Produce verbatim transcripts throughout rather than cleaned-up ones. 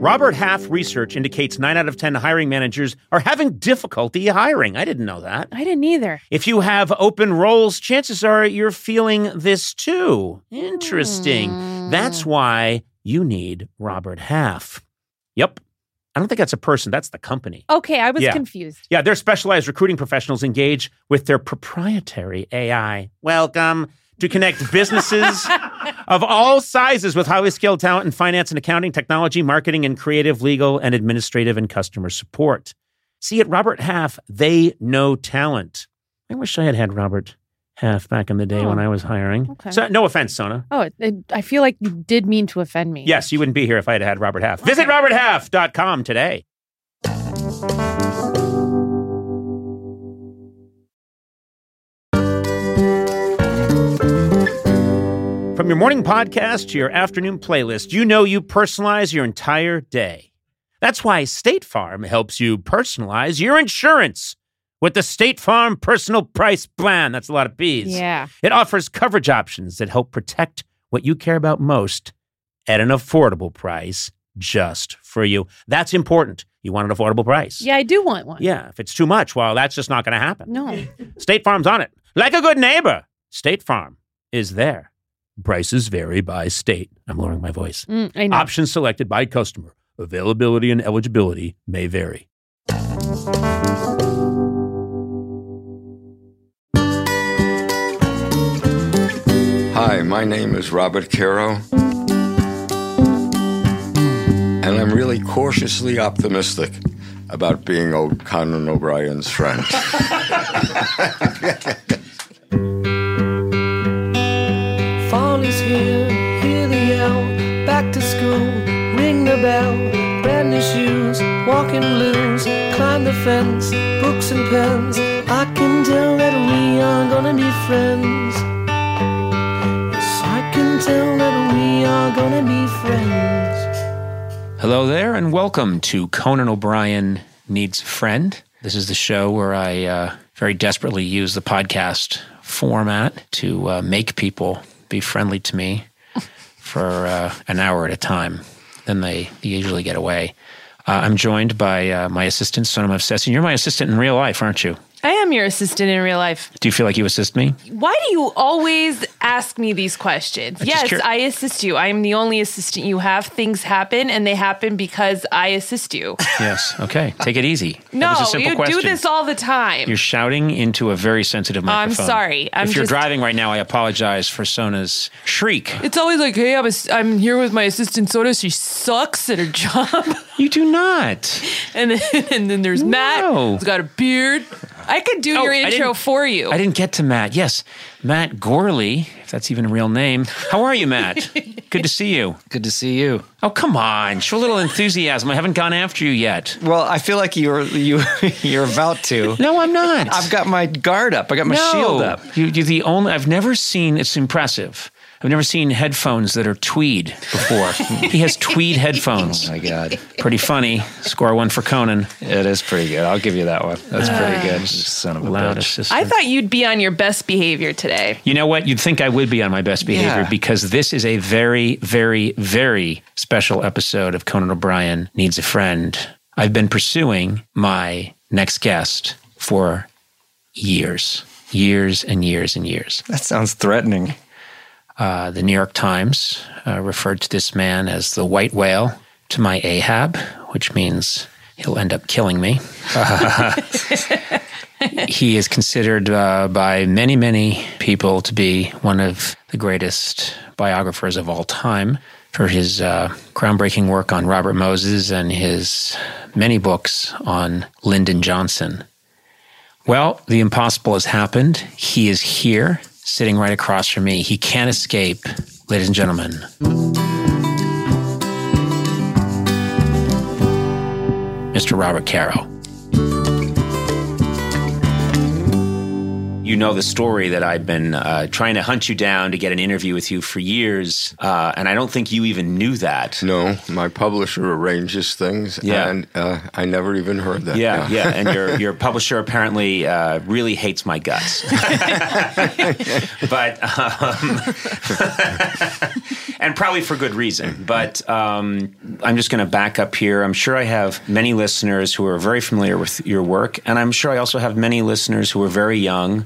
Robert Half research indicates nine out of ten hiring managers are having difficulty hiring. I didn't know that. I didn't either. If you have open roles, chances are you're feeling this too. Interesting. Mm. That's why you need Robert Half. Yep. I don't think that's a person. That's the company. Okay, I was Yeah. confused. Yeah, their specialized recruiting professionals engage with their proprietary A I. Welcome to connect businesses of all sizes with highly skilled talent in finance and accounting, technology, marketing, and creative, legal, and administrative and customer support. See, at Robert Half, they know talent. I wish I had had Robert Half back in the day Oh. when I was hiring. Okay. So, no offense, Sona. Oh, it, it, I feel like you did mean to offend me. Yes, you wouldn't be here if I had had Robert Half. Visit robert half dot com today. From your morning podcast to your afternoon playlist, you know you personalize your entire day. That's why State Farm helps you personalize your insurance with the State Farm Personal Price Plan. That's a lot of P's. Yeah. It offers coverage options that help protect what you care about most at an affordable price just for you. That's important. You want an affordable price. Yeah, I do want one. Yeah, if it's too much, well, that's just not going to happen. No. State Farm's on it. Like a good neighbor, State Farm is there. Prices vary by state. I'm lowering my voice. Mm, I know. Options selected by customer. Availability and eligibility may vary. Hi, my name is Robert Caro, and I'm really cautiously optimistic about being old Conan O'Brien's friend. Fall is here, hear the yell, back to school, ring the bell, brand new shoes, walking blues, climb the fence, books and pens, I can tell that we are gonna be friends. Yes, I can tell that we are gonna be friends. Hello there, and welcome to Conan O'Brien Needs a Friend. This is the show where I uh, very desperately use the podcast format to uh, make people be friendly to me for uh, an hour at a time. Then they, they usually get away. Uh, I'm joined by uh, my assistant, Sonam Obsessian. You're my assistant in real life, aren't you? I am your assistant in real life. Do you feel like you assist me? Why do you always ask me these questions? I'm just Yes, cur- I assist you. I am the only assistant you have. Things happen, and they happen because I assist you. Yes. Okay. Take it easy. That No, was a simple you question. do this all the time. You're shouting into a very sensitive I'm microphone. sorry. I'm if you're just- driving right now, I apologize for Sona's shriek. It's always like, hey, I'm, a, I'm here with my assistant Soda. She sucks at her job. You do not. And then, and then there's Matt, No. who's got a beard. I could do Oh, your I intro didn't- for you. I didn't get to Matt. Yes, Matt Gorley, if that's even a real name. How are you, Matt? Good to see you. Good to see you. Oh, come on. Show a little enthusiasm. I haven't gone after you yet. Well, I feel like you're you you're about to. No, I'm not. I've got my guard up. I got my no. shield up. You, you're the only, I've never seen, it's impressive. I've never seen headphones that are tweed before. He has tweed headphones. Oh my God, Pretty funny. Score one for Conan. it is pretty good. I'll give you that one. That's pretty good. You son of a Loud bitch. assistant. I thought you'd be on your best behavior today. You know what? You'd think I would be on my best behavior Yeah. because this is a very, very, very special episode of Conan O'Brien Needs a Friend. I've been pursuing my next guest for years, years and years and years. That sounds threatening. Uh, the New York Times uh, referred to this man as the white whale to my Ahab, which means he'll end up killing me. He is considered uh, by many, many people to be one of the greatest biographers of all time for his uh, groundbreaking work on Robert Moses and his many books on Lyndon Johnson. Well, the impossible has happened. He is here, sitting right across from me. He can't escape, ladies and gentlemen. Mister Robert Caro. you know the story that I've been uh, trying to hunt you down to get an interview with you for years, uh, and I don't think you even knew that. No, my publisher arranges things, Yeah. and uh, I never even heard that. Yeah, yeah, and your your publisher apparently uh, really hates my guts, but um, and probably for good reason. But um, I'm just going to back up here. I'm sure I have many listeners who are very familiar with your work, and I'm sure I also have many listeners who are very young,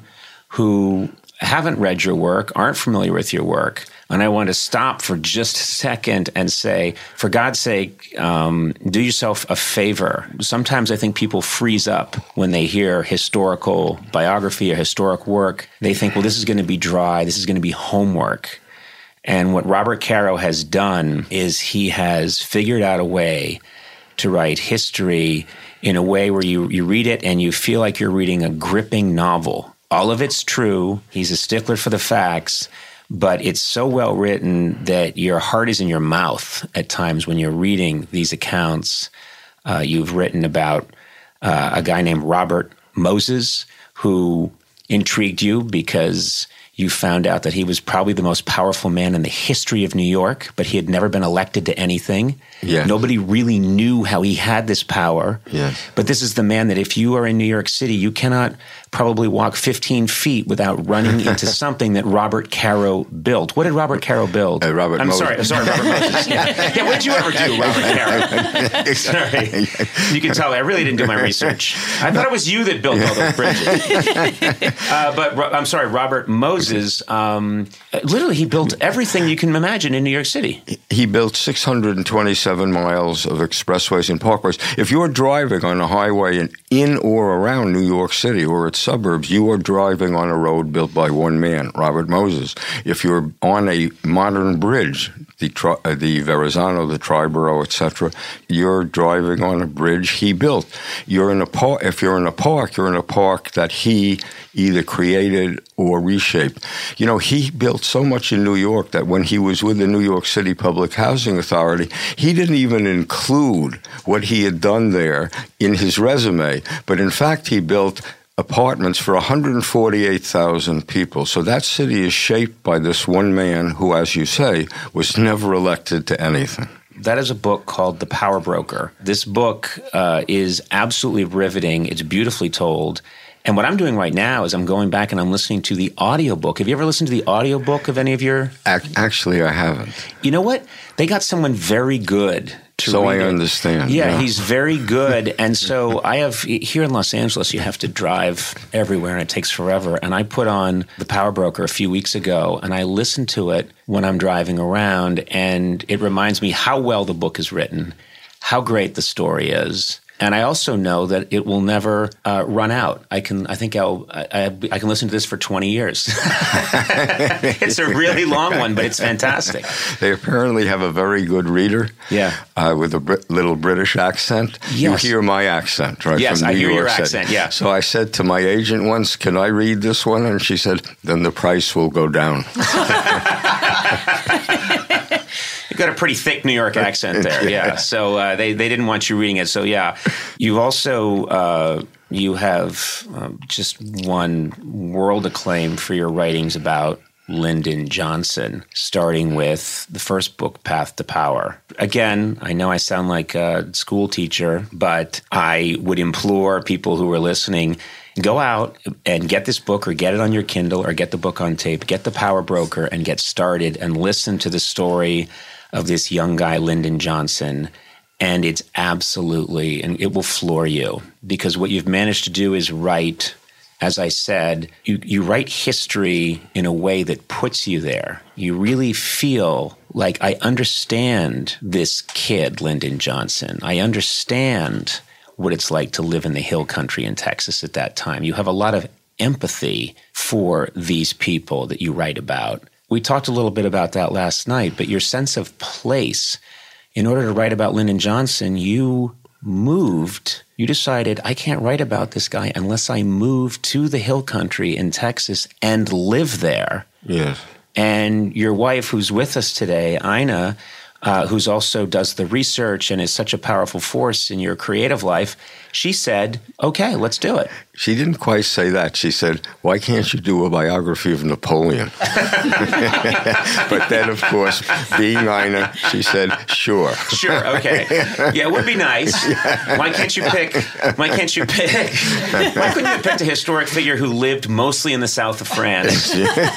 who haven't read your work, aren't familiar with your work. And I want to stop for just a second and say, for God's sake, um, do yourself a favor. Sometimes I think people freeze up when they hear historical biography or historic work. They think, well, this is going to be dry. This is going to be homework. And what Robert Caro has done is he has figured out a way to write history in a way where you, you read it and you feel like you're reading a gripping novel. All of it's true. He's a stickler for the facts, but it's so well written that your heart is in your mouth at times when you're reading these accounts. Uh, you've written about uh, a guy named Robert Moses who intrigued you because you found out that he was probably the most powerful man in the history of New York, but he had never been elected to anything. Yes. Nobody really knew how he had this power. Yes. But this is the man that if you are in New York City, you cannot probably walk fifteen feet without running into something that Robert Caro built. What did Robert Caro build? Uh, Robert I'm Moses. sorry, sorry, Robert Moses. Yeah, yeah what did you ever do, Robert Caro? Sorry. You can tell I really didn't do my research. I thought it was you that built all those bridges. uh, but I'm sorry, Robert Moses, um, literally he built everything you can imagine in New York City. He built six hundred twenty-seven miles of expressways and parkways. If you're driving on a highway in, in or around New York City or its suburbs, you are driving on a road built by one man, Robert Moses. If you're on a modern bridge, the tri- uh, the Verrazano, the Triborough, et cetera, you're driving on a bridge he built. You're in a par- If you're in a park, you're in a park that he either created or reshaped. You know, he built so much in New York that when he was with the New York City Public Housing Authority, he didn't even include what he had done there in his resume. But in fact, he built apartments for one hundred forty-eight thousand people. So that city is shaped by this one man who, as you say, was never elected to anything. That is a book called The Power Broker. This book uh, is absolutely riveting. It's beautifully told. And what I'm doing right now is I'm going back and I'm listening to the audiobook. Have you ever listened to the audiobook of any of your... Actually, I haven't. You know what? They got someone very good to So read I it. understand. Yeah, yeah, he's very good. And so I have, here in Los Angeles, you have to drive everywhere and it takes forever. And I put on The Power Broker a few weeks ago and I listened to it when I'm driving around. And it reminds me how well the book is written, how great the story is. And I also know that it will never uh, run out. I can, I think I'll, I, I, I can listen to this for twenty years. It's a really long one, but it's fantastic. They apparently have a very good reader. Yeah. Uh, with a Brit- little British accent. Yes. You hear my accent, right? Yes, from I New hear York your City. accent, yeah. So I said to my agent once, can I read this one? And she said, then the price will go down. You've got a pretty thick New York accent there, yeah. So uh, they, they didn't want you reading it. So yeah, you also uh, you have um, just won world acclaim for your writings about Lyndon Johnson, starting with the first book, Path to Power. Again, I know I sound like a school teacher, but I would implore people who are listening, go out and get this book or get it on your Kindle or get the book on tape, get The Power Broker and get started and listen to the story of this young guy, Lyndon Johnson. And it's absolutely, and it will floor you because what you've managed to do is write, as I said, you, you write history in a way that puts you there. You really feel like I understand this kid, Lyndon Johnson. I understand what it's like to live in the hill country in Texas at that time. You have a lot of empathy for these people that you write about. We talked a little bit about that last night, but your sense of place, in order to write about Lyndon Johnson, you moved, you decided, I can't write about this guy unless I move to the hill country in Texas and live there. Yes. And your wife, who's with us today, Ina, uh, who's also does the research and is such a powerful force in your creative life, she said, okay, let's do it. She didn't quite say that. She said, why can't you do a biography of Napoleon? But then, of course, being Ina, she said, sure. Sure, okay. Yeah, it would be nice. Why can't you pick, why can't you pick, why couldn't you pick a historic figure who lived mostly in the south of France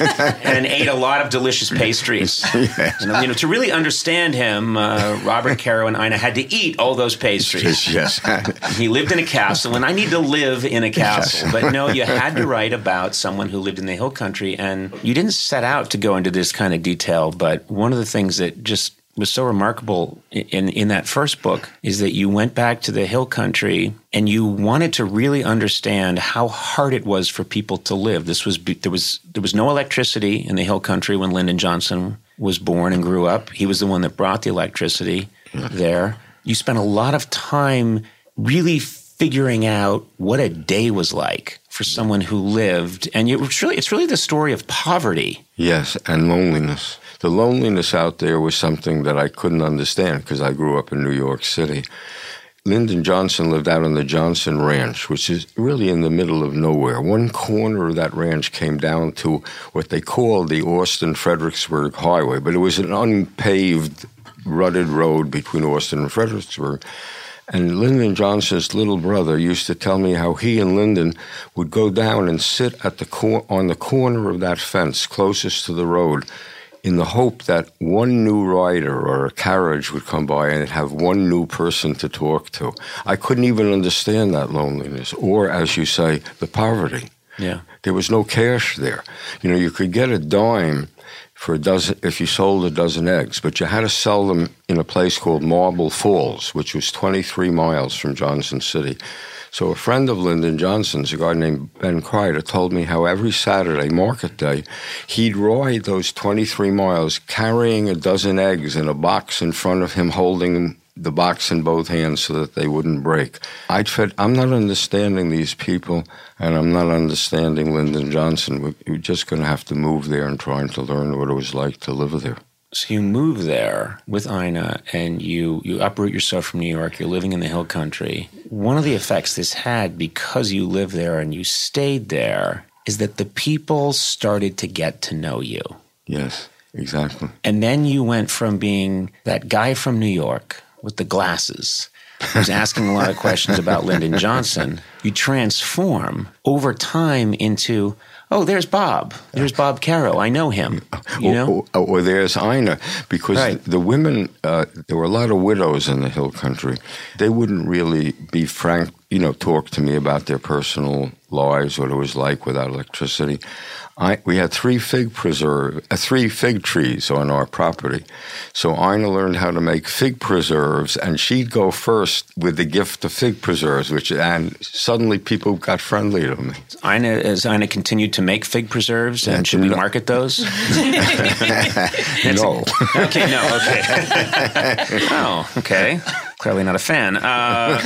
and ate a lot of delicious pastries? Yes. And, you know, to really understand him, uh, Robert Caro and Ina had to eat all those pastries. Yes. He lived in a castle, and I need to live in a castle. But no, you had to write about someone who lived in the hill country, and you didn't set out to go into this kind of detail, but one of the things that just was so remarkable in, in that first book is that you went back to the hill country and you wanted to really understand how hard it was for people to live. This was there was there was no electricity in the hill country when Lyndon Johnson was born and grew up. He was the one that brought the electricity there. You spent a lot of time really figuring out what a day was like for someone who lived, and it's really it's really the story of poverty. Yes, and loneliness. The loneliness out there was something that I couldn't understand because I grew up in New York City. Lyndon Johnson lived out on the Johnson Ranch, which is really in the middle of nowhere. One corner of that ranch came down to what they called the Austin-Fredericksburg Highway, but it was an unpaved, rutted road between Austin and Fredericksburg. And Lyndon Johnson's little brother used to tell me how he and Lyndon would go down and sit at the cor- on the corner of that fence closest to the road in the hope that one new rider or a carriage would come by and have one new person to talk to. I couldn't even understand that loneliness or, as you say, the poverty. Yeah. There was no cash there. You know, you could get a dime for a dozen, if you sold a dozen eggs, but you had to sell them in a place called Marble Falls, which was twenty-three miles from Johnson City. So a friend of Lyndon Johnson's, a guy named Ben Kreider, told me how every Saturday, market day, he'd ride those twenty-three miles carrying a dozen eggs in a box in front of him, holding the box in both hands so that they wouldn't break. I'd fed, I'm not understanding these people, and I'm not understanding Lyndon Johnson. We're just going to have to move there and trying to learn what it was like to live there. So you move there with Ina, and you, you uproot yourself from New York. You're living in the hill country. One of the effects this had, because you lived there and you stayed there, is that the people started to get to know you. Yes, exactly. And then you went from being that guy from New York with the glasses, who's asking a lot of questions about Lyndon Johnson, you transform over time into, oh, there's Bob. There's Bob Caro. I know him. You know? Or, or, or there's Ina, because right. the women, uh, there were a lot of widows in the hill country. They wouldn't really be frank, you know, talk to me about their personal lives, what it was like without electricity. I, we had three fig preserve, uh, three fig trees on our property. So Ina learned how to make fig preserves, and she'd go first with the gift of fig preserves, which and suddenly people got friendly to me. Ina, as Ina continued to make fig preserves, and should we no. market those? No. A, okay, no, okay. Oh, okay. Clearly not a fan. Uh,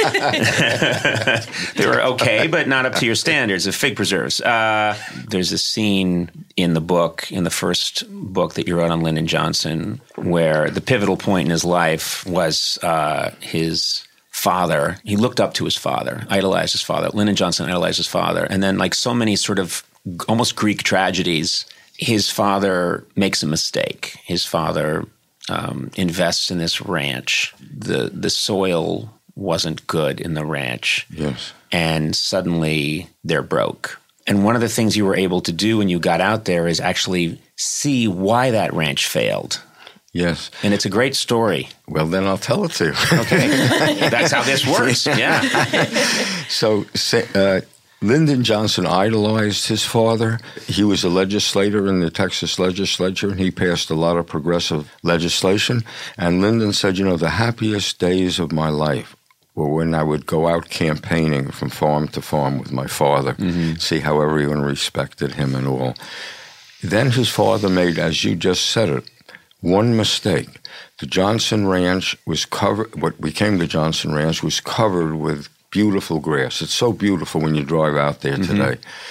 they were okay, but not up to your standards of fig preserves. Uh, there's a scene in the book, in the first book that you wrote on Lyndon Johnson, where the pivotal point in his life was uh, his father. He looked up to his father, idolized his father. Lyndon Johnson idolized his father. And then, like so many sort of almost Greek tragedies, his father makes a mistake. His father Um, invests in this ranch. The the soil wasn't good in the ranch. Yes. And suddenly they're broke. And one of the things you were able to do when you got out there is actually see why that ranch failed. Yes. And it's a great story. Well, then I'll tell it to you. Okay. That's how this works. Yeah. So, uh, Lyndon Johnson idolized his father. He was a legislator in the Texas legislature, and he passed a lot of progressive legislation. And Lyndon said, you know, the happiest days of my life were when I would go out campaigning from farm to farm with my father, mm-hmm. see how everyone respected him and all. Then his father made, as you just said it, one mistake. The Johnson Ranch was covered, what became the Johnson Ranch was covered with beautiful grass. It's so beautiful when you drive out there today. Mm-hmm.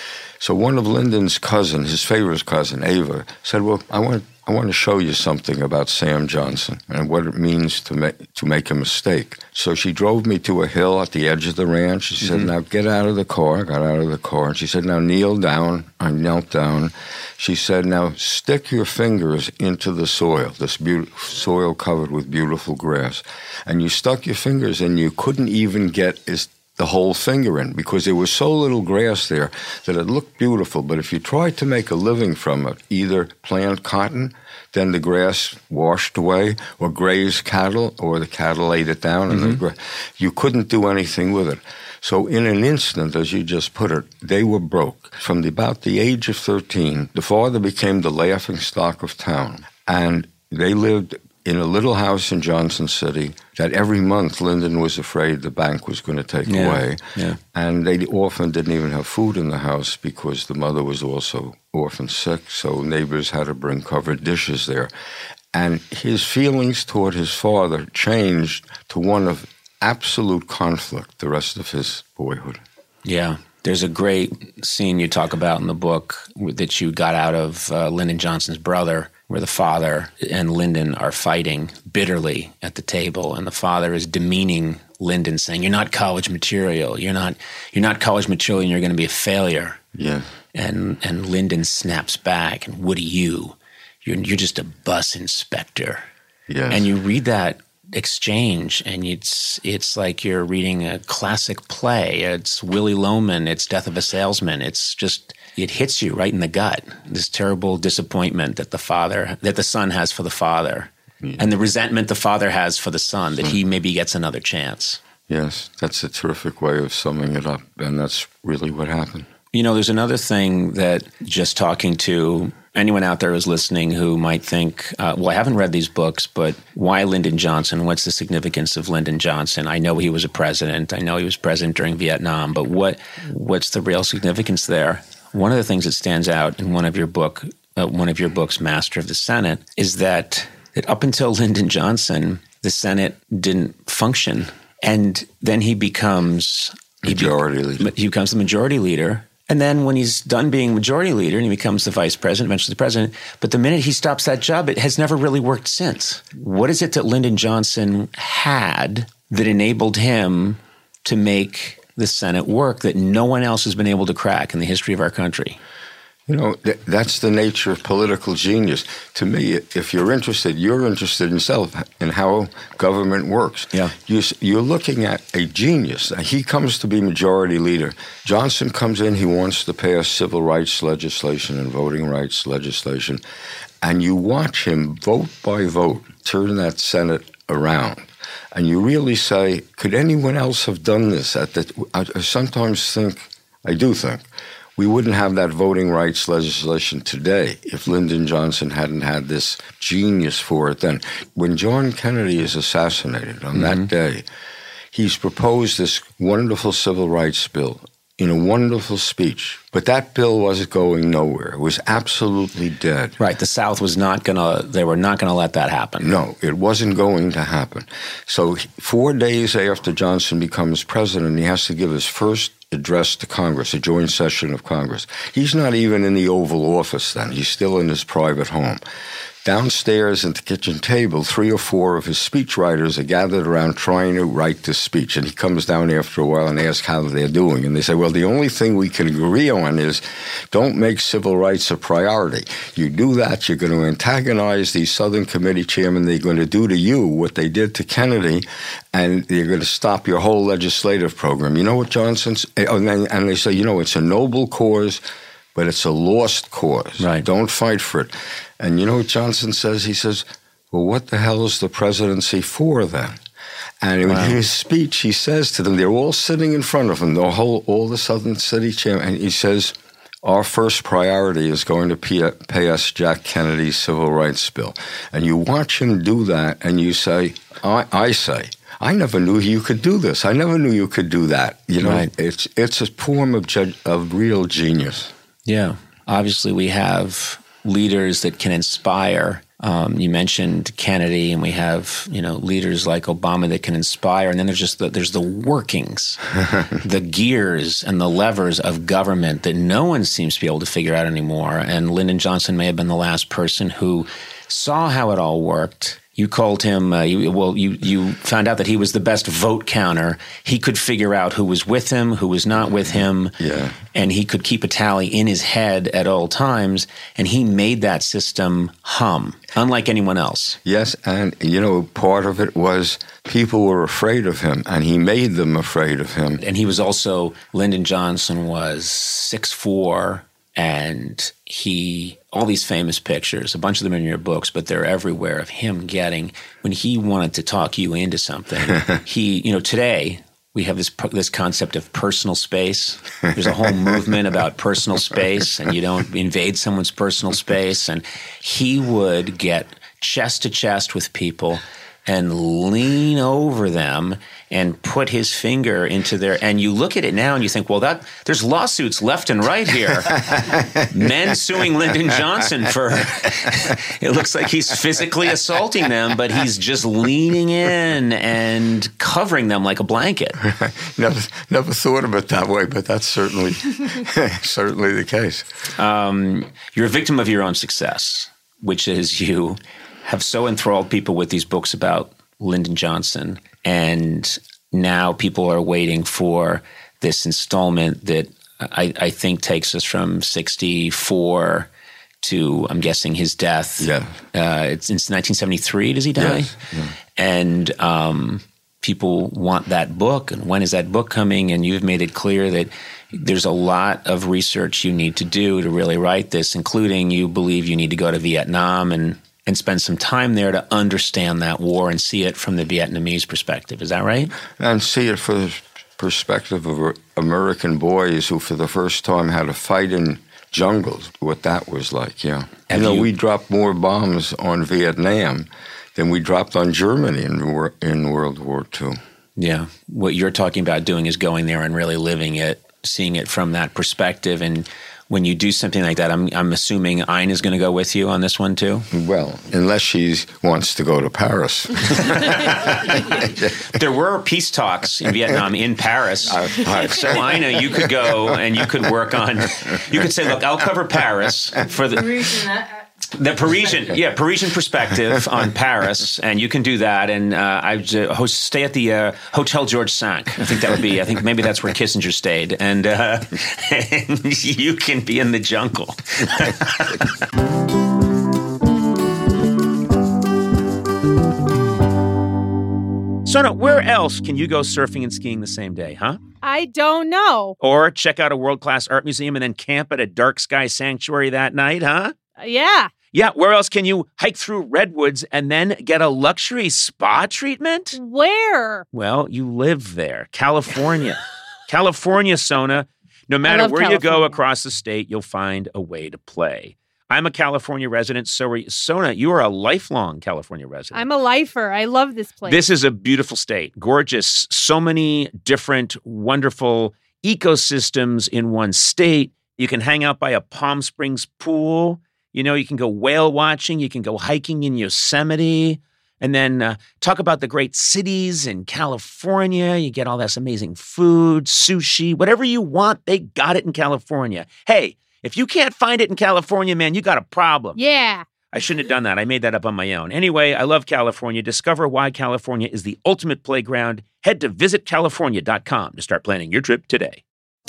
So one of Lyndon's cousins, his favorite cousin, Ava, said, well, I want I want to show you something about Sam Johnson and what it means to make to make a mistake. So she drove me to a hill at the edge of the ranch. She said, mm-hmm. now get out of the car. I got out of the car. And she said, now kneel down. I knelt down. She said, now stick your fingers into the soil, this be- soil covered with beautiful grass. And you stuck your fingers in, you couldn't even get his the whole finger in because there was so little grass there that it looked beautiful. But if you tried to make a living from it, either plant cotton, then the grass washed away, or graze cattle, or the cattle ate it down, and mm-hmm. the gra- you couldn't do anything with it. So in an instant, as you just put it, they were broke. From the, about the age of thirteen, the father became the laughingstock of town, and they lived in a little house in Johnson City that every month Lyndon was afraid the bank was going to take yeah, away. Yeah. And they often didn't even have food in the house because the mother was also orphan sick, so neighbors had to bring covered dishes there. And his feelings toward his father changed to one of absolute conflict the rest of his boyhood. Yeah. There's a great scene you talk about in the book that you got out of uh, Lyndon Johnson's brother, where the father and Lyndon are fighting bitterly at the table, and the father is demeaning Lyndon, saying, "You're not college material. You're not. You're not college material, and you're going to be a failure." Yeah. And and Lyndon snaps back, and what are you? You're you're just a bus inspector. Yes. And you read that exchange, and it's it's like you're reading a classic play. It's Willy Loman. It's Death of a Salesman. It's just. It hits you right in the gut, this terrible disappointment that the father, that the son has for the father, yeah. and the resentment the father has for the son, that he maybe gets another chance. Yes, that's a terrific way of summing it up, and that's really what happened. You know, there's another thing that just talking to anyone out there who's listening who might think, uh, well, I haven't read these books, but why Lyndon Johnson? What's the significance of Lyndon Johnson? I know he was a president. I know he was president during Vietnam, but what what's the real significance there? One of the things that stands out in one of your book, uh, one of your books, Master of the Senate, is that, that up until Lyndon Johnson, the Senate didn't function, and then he becomes majority he be, leader. He becomes the majority leader, and then when he's done being majority leader, and he becomes the vice president, eventually the president. But the minute he stops that job, it has never really worked since. What is it that Lyndon Johnson had that enabled him to make the Senate work that no one else has been able to crack in the history of our country? You know, th- that's the nature of political genius. To me, if you're interested, you're interested in yourself, in how government works. Yeah. You, you're looking at a genius. He comes to be majority leader. Johnson comes in, he wants to pass civil rights legislation and voting rights legislation, and you watch him vote by vote turn that Senate around. And you really say, could anyone else have done this? At the, I sometimes think, I do think, we wouldn't have that voting rights legislation today if Lyndon Johnson hadn't had this genius for it then. When John Kennedy is assassinated on mm-hmm. that day, he's proposed this wonderful civil rights bill in a wonderful speech. But that bill was going nowhere. It was absolutely dead. Right. The South was not going to, they were not going to let that happen. No, it wasn't going to happen. So four days after Johnson becomes president, he has to give his first address to Congress, a joint session of Congress. He's not even in the Oval Office then. He's still in his private home. Downstairs at the kitchen table, three or four of his speechwriters are gathered around trying to write this speech. And he comes down after a while and asks how they're doing. And they say, well, the only thing we can agree on is don't make civil rights a priority. You do that, you're going to antagonize these Southern Committee chairmen. They're going to do to you what they did to Kennedy, and they're going to stop your whole legislative program. You know what Johnson's... And they say, you know, it's a noble cause, but it's a lost cause. Right. Don't fight for it. And you know what Johnson says? He says, well, what the hell is the presidency for then? And wow. in his speech, he says to them, they're all sitting in front of him, the whole, all the Southern City chairmen, and he says, our first priority is going to pay, pay us Jack Kennedy's civil rights bill. And you watch him do that, and you say, I, I say, I never knew you could do this. I never knew you could do that. You know, right. it's it's a form of ge- of real genius. Yeah. Obviously, we have leaders that can inspire Um, you mentioned Kennedy, and we have, you know, leaders like Obama that can inspire. And then there's just the, there's the workings, the gears and the levers of government that no one seems to be able to figure out anymore. And Lyndon Johnson may have been the last person who saw how it all worked. You called him, uh, you, well, you, you found out that he was the best vote counter. He could figure out who was with him, who was not with him. Yeah. And he could keep a tally in his head at all times. And he made that system hum, unlike anyone else. Yes, and, you know, part of it was people were afraid of him, and he made them afraid of him. And he was also, Lyndon Johnson was six foot four, and he, all these famous pictures, a bunch of them are in your books, but they're everywhere, of him getting, when he wanted to talk you into something, he, you know, today we have this this concept of personal space. There's a whole movement about personal space, and you don't invade someone's personal space. And he would get chest to chest with people and lean over them and put his finger into their, and you look at it now and you think, well, that there's lawsuits left and right here. Men suing Lyndon Johnson for, it looks like he's physically assaulting them, but he's just leaning in and covering them like a blanket. never, never thought of it that way, but that's certainly, certainly the case. Um, you're a victim of your own success, which is you have so enthralled people with these books about Lyndon Johnson, and now people are waiting for this installment that I, I think takes us from sixty-four to, I'm guessing, his death. Yeah. Uh, it's in nineteen seventy-three, does he die? Yes. Yeah. And um, people want that book, and when is that book coming? And you've made it clear that there's a lot of research you need to do to really write this, including you believe you need to go to Vietnam and and spend some time there to understand that war and see it from the Vietnamese perspective. Is that right? And see it from the perspective of American boys who for the first time had to fight in jungles, what that was like, yeah. Have you know, you- we dropped more bombs on Vietnam than we dropped on Germany in, wor- in World War Two. Yeah. What you're talking about doing is going there and really living it, seeing it from that perspective. And when you do something like that, I'm, I'm assuming Ayn is going to go with you on this one too? Well, unless she wants to go to Paris. There were peace talks in Vietnam in Paris. I- I- So Aina, you could go and you could work on, you could say, look, I'll cover Paris for the... The Parisian, yeah, Parisian perspective on Paris, and you can do that. And uh, I uh, host, stay at the uh, Hotel George Cinq. I think that would be. I think maybe that's where Kissinger stayed, and, uh, and you can be in the jungle. Sona, where else can you go surfing and skiing the same day, huh? I don't know. Or check out a world-class art museum and then camp at a dark sky sanctuary that night, huh? Uh, yeah. Yeah, where else can you hike through redwoods and then get a luxury spa treatment? Where? Well, you live there. California. California, Sona. No matter love where you go California. across the state, you'll find a way to play. I'm a California resident, so are you. Sona, you are a lifelong California resident. I'm a lifer. I love this place. This is a beautiful state. Gorgeous. So many different, wonderful ecosystems in one state. You can hang out by a Palm Springs pool. You know, you can go whale watching. You can go hiking in Yosemite. And then uh, talk about the great cities in California. You get all this amazing food, sushi, whatever you want, they got it in California. Hey, if you can't find it in California, man, you got a problem. Yeah. I shouldn't have done that. I made that up on my own. Anyway, I love California. Discover why California is the ultimate playground. Head to visit california dot com to start planning your trip today.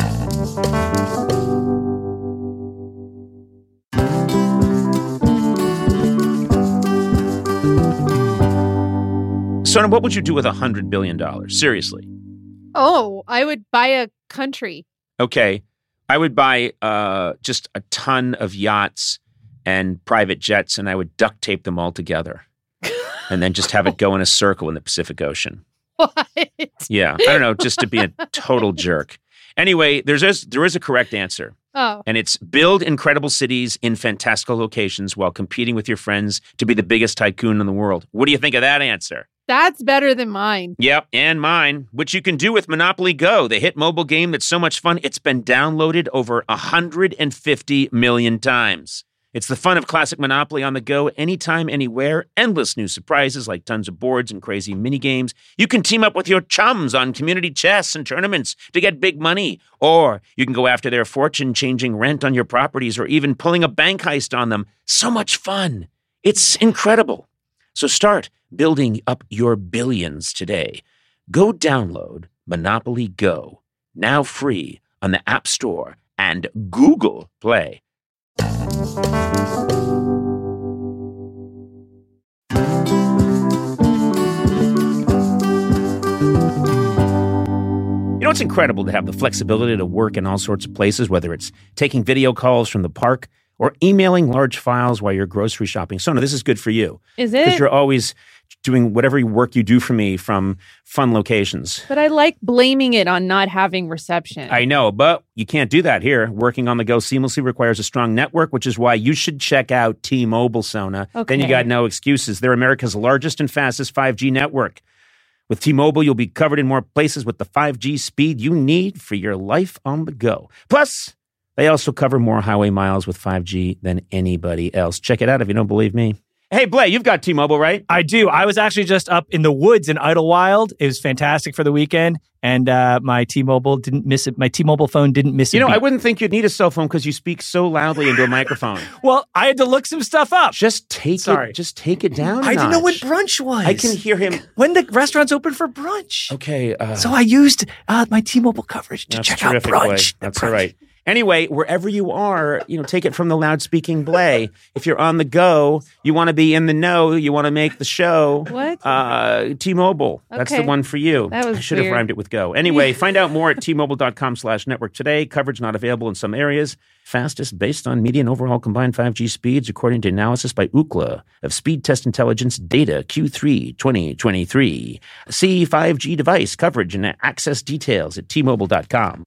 Sona, what would you do with one hundred billion dollars? Seriously. Oh, I would buy a country. Okay. I would buy uh, just a ton of yachts and private jets, and I would duct tape them all together and then just have it go in a circle in the Pacific Ocean. What? Yeah. I don't know, just to be a total jerk. Anyway, there's a, there is a correct answer, Oh. and it's build incredible cities in fantastical locations while competing with your friends to be the biggest tycoon in the world. What do you think of that answer? That's better than mine. Yep, and mine, which you can do with Monopoly Go, the hit mobile game that's so much fun, it's been downloaded over one hundred fifty million times. It's the fun of classic Monopoly on the go, anytime, anywhere. Endless new surprises like tons of boards and crazy mini games. You can team up with your chums on community chess and tournaments to get big money. Or you can go after their fortune, changing rent on your properties or even pulling a bank heist on them. So much fun. It's incredible. So start building up your billions today. Go download Monopoly Go, now free on the App Store and Google Play. You know, it's incredible to have the flexibility to work in all sorts of places, whether it's taking video calls from the park or emailing large files while you're grocery shopping. Sona, this is good for you. Is it? Because you're always doing whatever work you do for me from fun locations. But I like blaming it on not having reception. I know, but you can't do that here. Working on the go seamlessly requires a strong network, which is why you should check out T-Mobile, Sona. Okay. Then you got no excuses. They're America's largest and fastest five G network. With T-Mobile, you'll be covered in more places with the five G speed you need for your life on the go. Plus, they also cover more highway miles with five G than anybody else. Check it out if you don't believe me. Hey, Blay, you've got T-Mobile, right? I do. I was actually just up in the woods in Idlewild. It was fantastic for the weekend, and uh, my T-Mobile didn't miss it. My T-Mobile phone didn't miss it. You know, beat. I wouldn't think you'd need a cell phone because you speak so loudly into a microphone. Well, I had to look some stuff up. Just take Sorry. it. Just take it down. a I didn't know when notch. brunch was. I can hear him. when the restaurant's open for brunch. Okay. Uh, So I used uh, my T-Mobile coverage to that's check out terrific, brunch. Blay. The That's brunch. all right. Anyway, wherever you are, you know, take it from the loud-speaking Blay. If you're on the go, you want to be in the know, you want to make the show. What? Uh, T-Mobile. That's the Okay. one for you. That was I should have weird. rhymed it with go. Anyway, find out more at T-Mobile.com slash network today. Coverage not available in some areas. Fastest based on median overall combined five G speeds, according to analysis by Ookla of Speed Test Intelligence data Q three twenty twenty-three. See five G device coverage and access details at T Mobile dot com.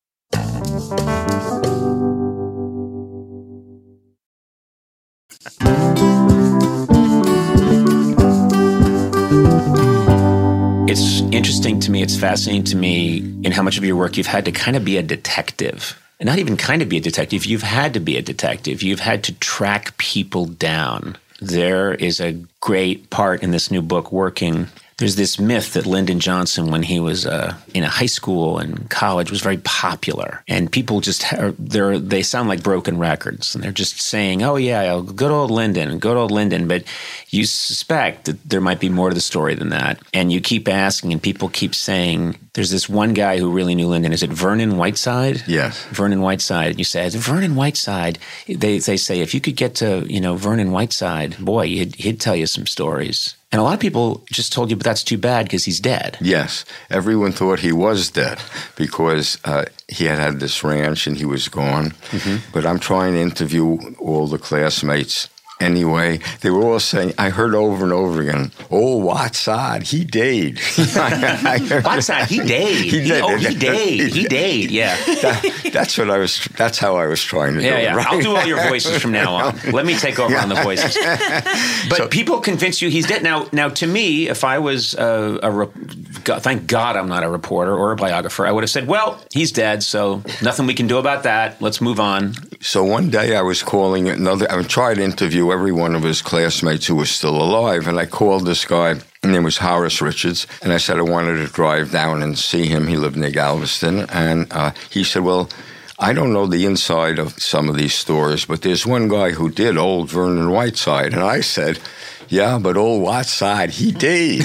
It's interesting to me, it's fascinating to me in how much of your work you've had to kind of be a detective. And not even kind of be a detective, you've had to be a detective. You've had to track people down. There is a great part in this new book, Working. There's this myth that Lyndon Johnson, when he was uh, in a high school and college, was very popular. And people just, ha- they're, they sound like broken records. And they're just saying, oh, yeah, good old Lyndon, good old Lyndon. But you suspect that there might be more to the story than that. And you keep asking, and people keep saying, there's this one guy who really knew Lyndon. Is it Vernon Whiteside? Yes. Vernon Whiteside. You say, Vernon Whiteside. They they say, if you could get to, you know, Vernon Whiteside, boy, he'd, he'd tell you some stories. And a lot of people just told you, but that's too bad because he's dead. Yes. Everyone thought he was dead because uh, he had had this ranch and he was gone. Mm-hmm. But I'm trying to interview all the classmates. Anyway, they were all saying, I heard over and over again, oh, Whiteside, he died. Whiteside, he died. He He, did. oh, he died. He died, yeah. That, that's what I was, that's how I was trying to do Yeah, it, yeah. right? I'll do all your voices from now on. Let me take over on the voices. But So- people convince you he's dead. Now, now, to me, if I was a, a re- God, thank God I'm not a reporter or a biographer, I would have said, well, he's dead, so nothing we can do about that. Let's move on. So one day I was calling another, I tried to interview every one of his classmates who was still alive, and I called this guy, his name was Horace Richards, and I said I wanted to drive down and see him. He lived near Galveston, and uh, he said, well, I don't know the inside of some of these stories, but there's one guy who did, old Vernon Whiteside, and I said, yeah, but old Whiteside, he did.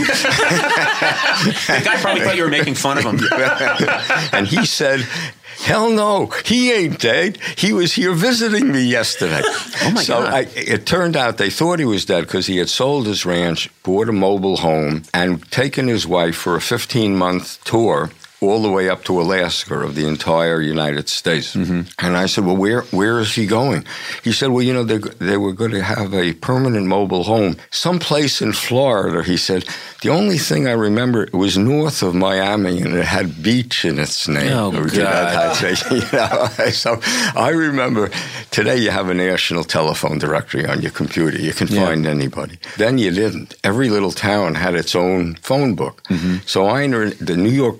The guy probably thought you were making fun of him. And he said, hell no, he ain't dead. He was here visiting me yesterday. Oh, my so God. I, it turned out they thought he was dead because he had sold his ranch, bought a mobile home, and taken his wife for a fifteen-month tour all the way up to Alaska of the entire United States. Mm-hmm. And I said, well, where where is he going? He said, well, you know, they, they were going to have a permanent mobile home someplace in Florida. He said, the only thing I remember, it was north of Miami, and it had beach in its name. Oh, Or, God. you know, you know, so I remember, today you have a national telephone directory on your computer. You can Yeah. find anybody. Then you didn't. Every little town had its own phone book. Mm-hmm. So I entered the New York Public Library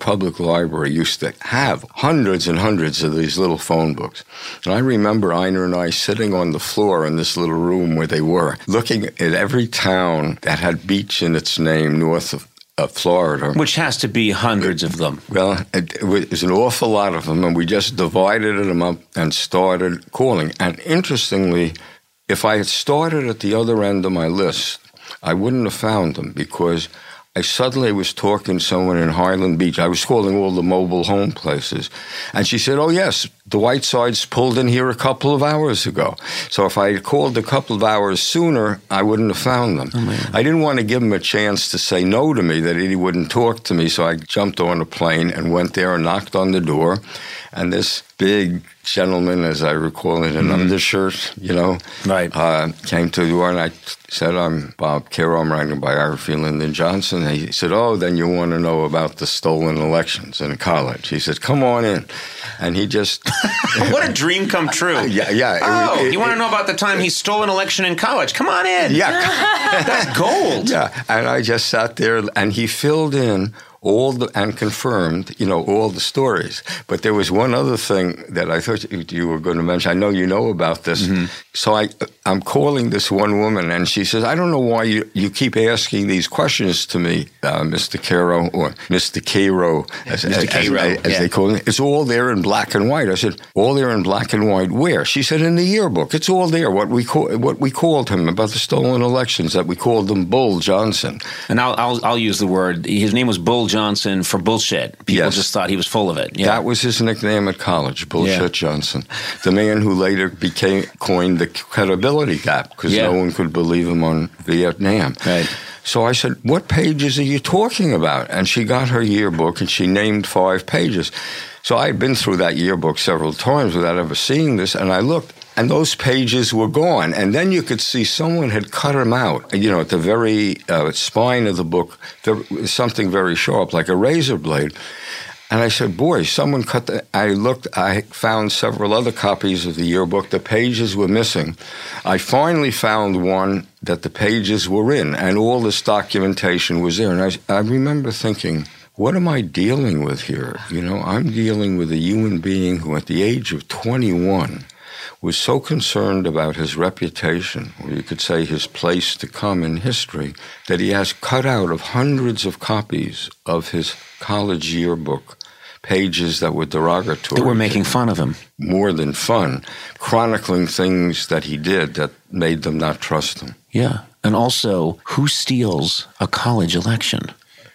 library used to have hundreds and hundreds of these little phone books. And I remember Einar and I sitting on the floor in this little room where they were, looking at every town that had beach in its name north of Uh, Florida. Which has to be hundreds of them. Well, it, it was an awful lot of them, and we just divided them up and started calling. And interestingly, if I had started at the other end of my list, I wouldn't have found them, because I suddenly was talking to someone in Highland Beach. I was calling all the mobile home places. And she said, oh, yes, the Whitesides pulled in here a couple of hours ago. So if I had called a couple of hours sooner, I wouldn't have found them. Oh, I didn't want to give him a chance to say no to me, that he wouldn't talk to me. So I jumped on a plane and went there and knocked on the door. And this big gentleman, as I recall, in an mm-hmm. undershirt, you know, right, uh, came to the door, and I said, I'm Bob Caro, I'm writing a biography of Lyndon Johnson. And he said, oh, then you want to know about the stolen elections in college. He said, come on in. And he just... What a dream come true. Yeah, yeah. Oh, it, it, you want to know about the time he stole an election in college? Come on in. Yeah. That's gold. Yeah, and I just sat there, and he filled in all the, and confirmed, you know, all the stories. But there was one other thing that I thought you were going to mention. I know you know about this. Mm-hmm. So I, I'm calling this one woman, and she says, I don't know why you, you keep asking these questions to me, uh, Mister Caro, or Mister Caro, as, Mister as, Caro, as, as yeah. they call it. It's all there in black and white. I said, all there in black and white where? She said, in the yearbook. It's all there, what we call, what we called him about the stolen elections, that we called them Bull Johnson. And I'll, I'll, I'll use the word, his name was Bull Johnson for bullshit. People yes. just thought he was full of it. Yeah. That was his nickname at college, Bullshit yeah. Johnson. The man who later became coined the credibility gap, because yeah. no one could believe him on Vietnam. Right. So I said, what pages are you talking about? And she got her yearbook, and she named five pages. So I had been through that yearbook several times without ever seeing this, and I looked, and those pages were gone. And then you could see someone had cut them out. You know, at the very uh, spine of the book, there was something very sharp, like a razor blade. And I said, boy, someone cut the... I looked, I found several other copies of the yearbook. The pages were missing. I finally found one that the pages were in, and all this documentation was there. And I, I remember thinking, what am I dealing with here? You know, I'm dealing with a human being who, at the age of twenty-one, was so concerned about his reputation, or you could say his place to come in history, that he has cut out of hundreds of copies of his college yearbook pages that were derogatory. That were making fun of him. More than fun, chronicling things that he did that made them not trust him. Yeah. And also, who steals a college election?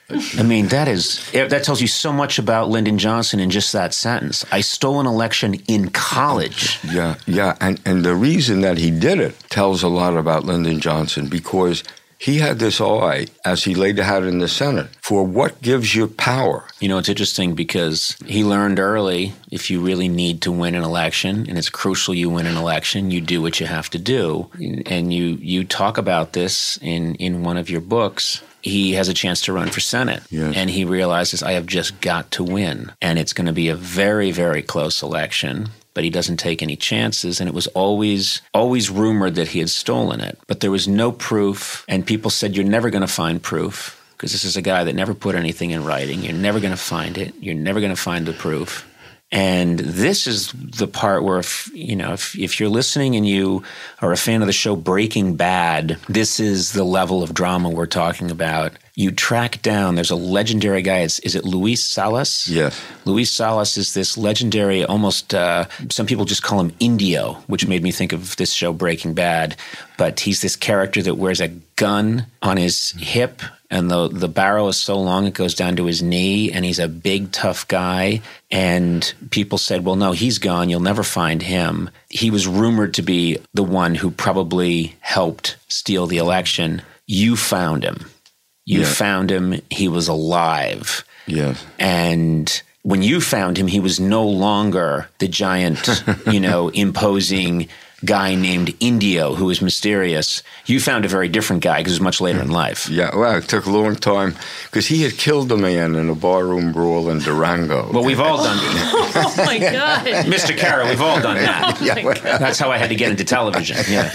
I mean, that is that tells you so much about Lyndon Johnson in just that sentence. I stole an election in college. Yeah, yeah. And, and the reason that he did it tells a lot about Lyndon Johnson, because he had this eye, as he laid out in the Senate, for what gives you power. You know, it's interesting because he learned early, if you really need to win an election, and it's crucial you win an election, you do what you have to do. And you you talk about this in, in one of your books. He has a chance to run for Senate, yes. and he realizes, I have just got to win. And it's going to be a very, very close election. But he doesn't take any chances, and it was always always rumored that he had stolen it. But there was no proof, and people said, you're never going to find proof, because this is a guy that never put anything in writing. You're never going to find it. You're never going to find the proof. And this is the part where, if, you know, if, if you're listening and you are a fan of the show Breaking Bad, this is the level of drama we're talking about. You track down, there's a legendary guy, it's, is it Luis Salas? Yes. Luis Salas is this legendary, almost, uh, some people just call him Indio, which made me think of this show Breaking Bad. But he's this character that wears a gun on his hip, and the the barrel is so long it goes down to his knee, and he's a big, tough guy. And people said, well, no, he's gone. You'll never find him. He was rumored to be the one who probably helped steal the election. You found him. You yeah. found him. He was alive. Yes. And when you found him, he was no longer the giant, you know, imposing guy named Indio who was mysterious. You found a very different guy because it was much later in life. Yeah, well, it took a long time because he had killed a man in a barroom brawl in Durango. Well, we've all done Oh my God. Mister Carroll, we've all done that. Yeah, well, That's how I had to get into television. Yeah.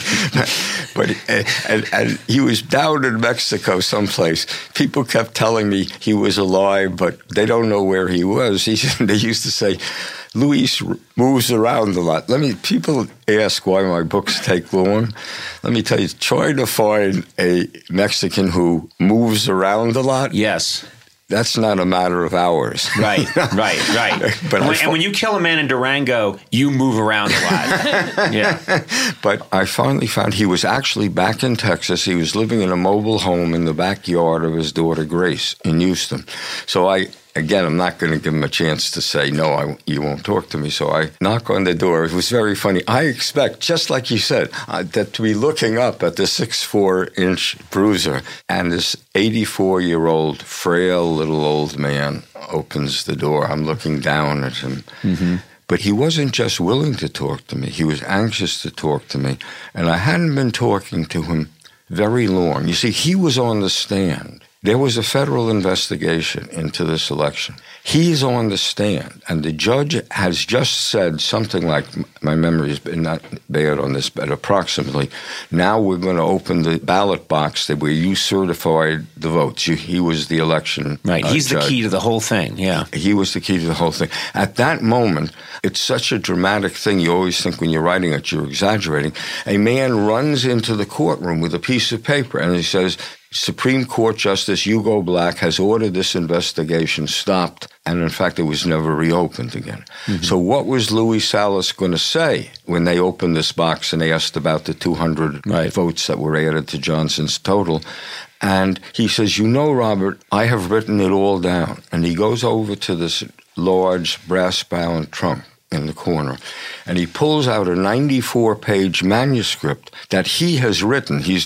but uh, and, and he was down in Mexico someplace. People kept telling me he was alive, but they don't know where he was. He, they used to say, Luis moves around a lot. Let me. People ask why my books take long. Let me tell you, trying to find a Mexican who moves around a lot. Yes. That's not a matter of hours. Right, right, right. But and, when, I, and when you kill a man in Durango, you move around a lot. Yeah. But I finally found he was actually back in Texas. He was living in a mobile home in the backyard of his daughter Grace in Houston. So I, again, I'm not going to give him a chance to say, no, I, you won't talk to me. So I knock on the door. It was very funny. I expect, just like you said, uh, that to be looking up at the six foot four inch bruiser, and this eighty-four-year-old, frail little old man opens the door. I'm looking down at him. Mm-hmm. But he wasn't just willing to talk to me. He was anxious to talk to me. And I hadn't been talking to him very long. You see, he was on the stand. There was a federal investigation into this election. He's on the stand, and the judge has just said something like, my memory has been not bad on this, but approximately, now we're going to open the ballot box that where you certified the votes. You, he was the election Right, uh, he's judge. the key to the whole thing, yeah. He was the key to the whole thing. At that moment, it's such a dramatic thing. You always think when you're writing it, you're exaggerating. A man runs into the courtroom with a piece of paper, and he says, Supreme Court Justice Hugo Black has ordered this investigation stopped, and in fact, it was never reopened again. Mm-hmm. So what was Luis Salas going to say when they opened this box and they asked about the two hundred right. votes that were added to Johnson's total? And he says, you know, Robert, I have written it all down. And he goes over to this large brass-bound trunk in the corner, and he pulls out a ninety-four page manuscript that he has written. He's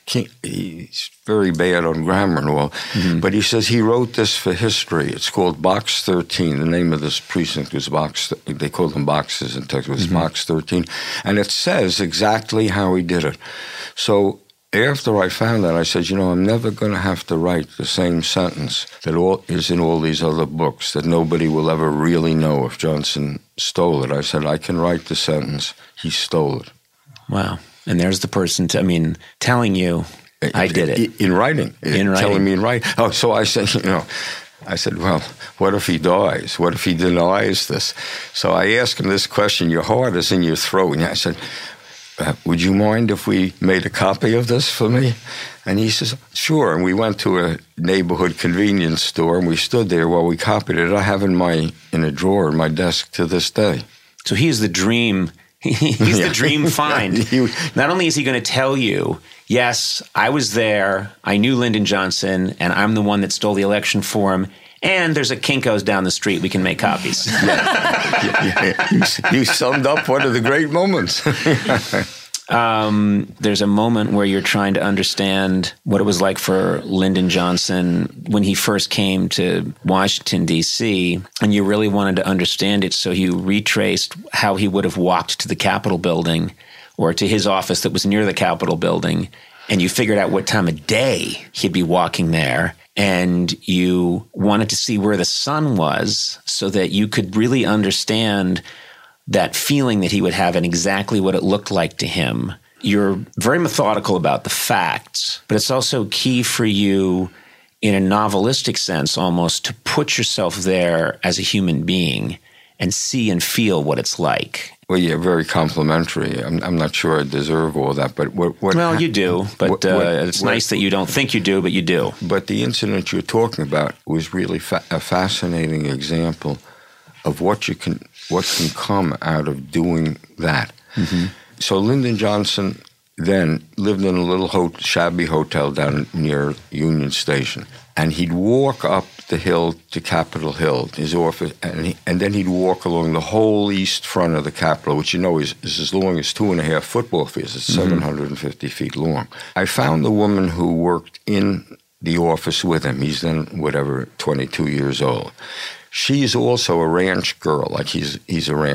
he's very bad on grammar and all, mm-hmm. but he says he wrote this for history. It's called Box thirteen. The name of this precinct was Box, they called them boxes in Texas, it was mm-hmm. Box thirteen, and it says exactly how he did it. So after I found that, I said, you know, I'm never going to have to write the same sentence that all is in all these other books, that nobody will ever really know if Johnson stole it. I said, I can write the sentence, he stole it. Wow. And there's the person, to, I mean, telling you, I did it. In writing. In writing. Telling me in writing. Oh, so I said, you know, I said, well, what if he dies? What if he denies this? So I asked him this question, your heart is in your throat. And I said, Uh, would you mind if we made a copy of this for me? And he says, sure. And we went to a neighborhood convenience store, and we stood there while we copied it. I have it in my in a drawer in my desk to this day. So he's the dream. He's Yeah. the dream find. He- Not only is he going to tell you, yes, I was there, I knew Lyndon Johnson, and I'm the one that stole the election for him, and there's a Kinko's down the street. We can make copies. Yeah, you, you summed up one of the great moments. Um, there's a moment where you're trying to understand what it was like for Lyndon Johnson when he first came to Washington, D C, and you really wanted to understand it, so you retraced how he would have walked to the Capitol building or to his office that was near the Capitol building, and you figured out what time of day he'd be walking there, and you wanted to see where the sun was so that you could really understand that feeling that he would have and exactly what it looked like to him. You're very methodical about the facts, but it's also key for you in a novelistic sense almost to put yourself there as a human being and see and feel what it's like. Well, yeah, very complimentary. I'm, I'm not sure I deserve all that, but what... what well, you do, but what, uh, what, it's what, nice that you don't think you do, but you do. But the incident you're talking about was really fa- a fascinating example of what you can, what can come out of doing that. Mm-hmm. So Lyndon Johnson then lived in a little ho- shabby hotel down near Union Station, and he'd walk up the hill to Capitol Hill, his office, and, he, and then he'd walk along the whole east front of the Capitol, which you know is, is as long as two and a half football fields. It's mm-hmm. seven hundred fifty feet long. I found the woman who worked in the office with him. He's then, whatever, twenty-two years old. She's also a ranch girl, like he's he's a ranch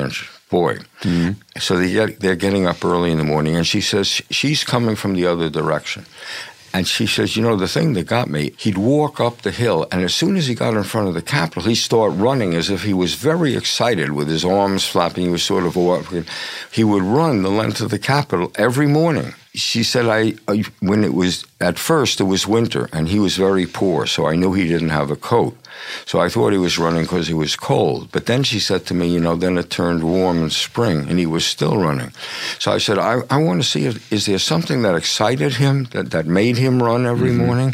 boy. Mm-hmm. So they get, they're getting up early in the morning, and she says she's coming from the other direction. And she says, you know, the thing that got me, he'd walk up the hill, and as soon as he got in front of the Capitol, he'd start running as if he was very excited with his arms flapping. He was sort of walking. He would run the length of the Capitol every morning. She said, I, I when it was, at first, it was winter, and he was very poor, so I knew he didn't have a coat. So I thought he was running because he was cold. But then she said to me, you know, then it turned warm in spring, and he was still running. So I said, I, I want to see, if, is there something that excited him, that, that made him run every mm-hmm. morning?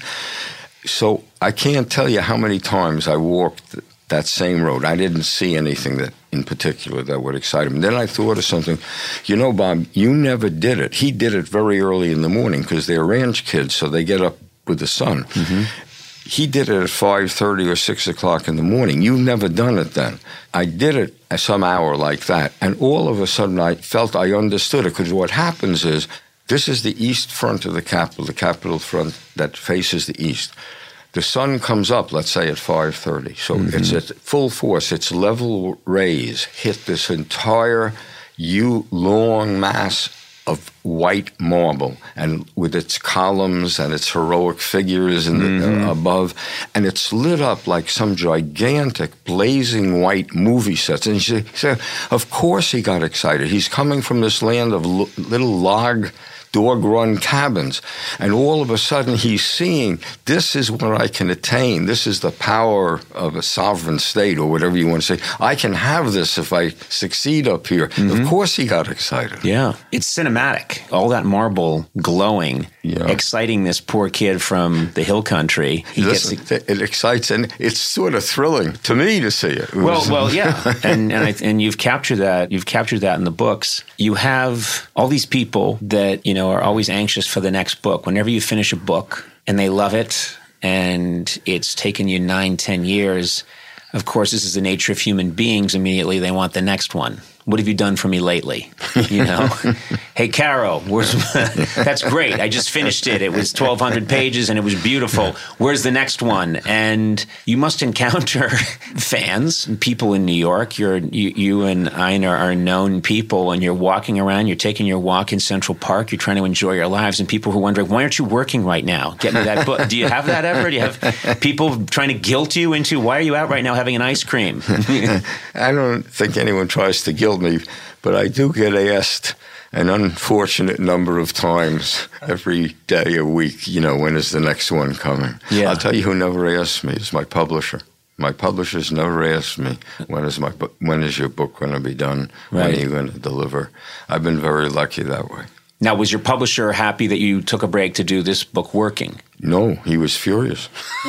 So I can't tell you how many times I walked that same road. I didn't see anything that in particular that would excite him. Then I thought of something. You know, Bob, you never did it. He did it very early in the morning because they're ranch kids, so they get up with the sun. Mm-hmm. He did it at five thirty or six o'clock in the morning. You've never done it then. I did it at some hour like that, and all of a sudden I felt I understood it, because what happens is, this is the east front of the Capitol, the Capitol front that faces the east. The sun comes up, let's say, at five thirty. So mm-hmm. it's at full force. Its level rays hit this entire U long mass of white marble, and with its columns and its heroic figures in the, mm-hmm. uh, above, and it's lit up like some gigantic blazing white movie sets. And she said, of course he got excited. He's coming from this land of l- little log dog-run cabins, and all of a sudden he's seeing, this is what I can attain. This is the power of a sovereign state, or whatever you want to say. I can have this if I succeed up here. Mm-hmm. Of course he got excited. Yeah. It's cinematic. All that marble glowing, yeah. exciting this poor kid from the hill country. He Listen, gets it excites, and it's sort of thrilling to me to see it. it well, was, well, yeah. and and, I, and you've captured that. You've captured that in the books. You have all these people that, you know, are always anxious for the next book. Whenever you finish a book and they love it and it's taken you nine, ten years, of course, this is the nature of human beings. Immediately, they want the next one. What have you done for me lately? You know, hey, Caro, where's, that's great. I just finished it. It was twelve hundred pages and it was beautiful. Where's the next one? And you must encounter fans and people in New York. You're, you, you and Einar are known people, and you're walking around, you're taking your walk in Central Park, you're trying to enjoy your lives, and people who are wondering, why aren't you working right now? Get me that book. Do you have that ever? Do you have people trying to guilt you into, why are you out right now having an ice cream? I don't think anyone tries to guilt me, but I do get asked an unfortunate number of times every day a week, you know, when is the next one coming? Yeah. I'll tell you who never asks me is my publisher. My publishers never ask me, when is my book, when is your book going to be done? Right. When are you going to deliver? I've been very lucky that way. Now, was your publisher happy that you took a break to do this book working? No, he was furious.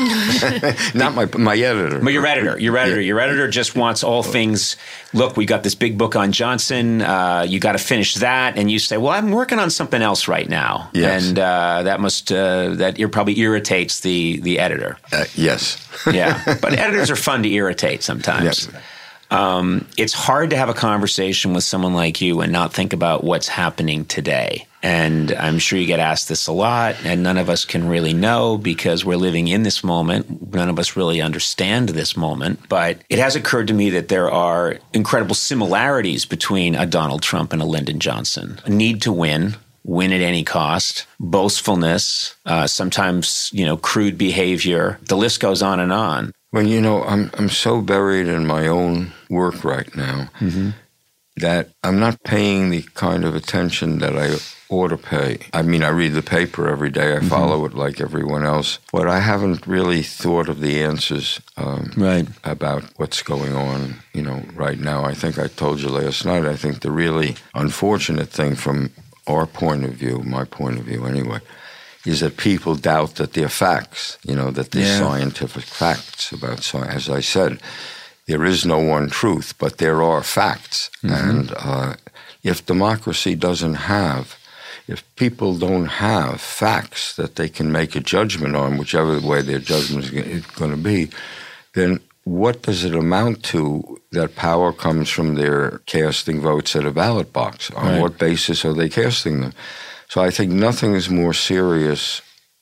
Not my my editor. But your editor, your editor, yeah. your editor just wants all things. Look, we got this big book on Johnson. Uh, you got to finish that, and you say, "Well, I'm working on something else right now," yes. and uh, that must uh, that probably irritates the the editor. Uh, yes. Yeah, but editors are fun to irritate sometimes. Yes. Um, it's hard to have a conversation with someone like you and not think about what's happening today. And I'm sure you get asked this a lot, and none of us can really know because we're living in this moment. None of us really understand this moment. But it has occurred to me that there are incredible similarities between a Donald Trump and a Lyndon Johnson. A need to win. Win at any cost, boastfulness, uh, sometimes, you know, crude behavior. The list goes on and on. Well, you know, I'm I'm so buried in my own work right now mm-hmm. that I'm not paying the kind of attention that I ought to pay. I mean, I read the paper every day. I mm-hmm. follow it like everyone else. But I haven't really thought of the answers um, right. about what's going on, you know, right now. I think I told you last night, I think the really unfortunate thing from our point of view, my point of view anyway, is that people doubt that they're facts, you know, that they're yeah. scientific facts about science. As I said, there is no one truth, but there are facts. Mm-hmm. And uh, if democracy doesn't have, if people don't have facts that they can make a judgment on, whichever way their judgment is going to be, then what does it amount to that power comes from their casting votes at a ballot box? On right. what basis are they casting them? So I think nothing is more serious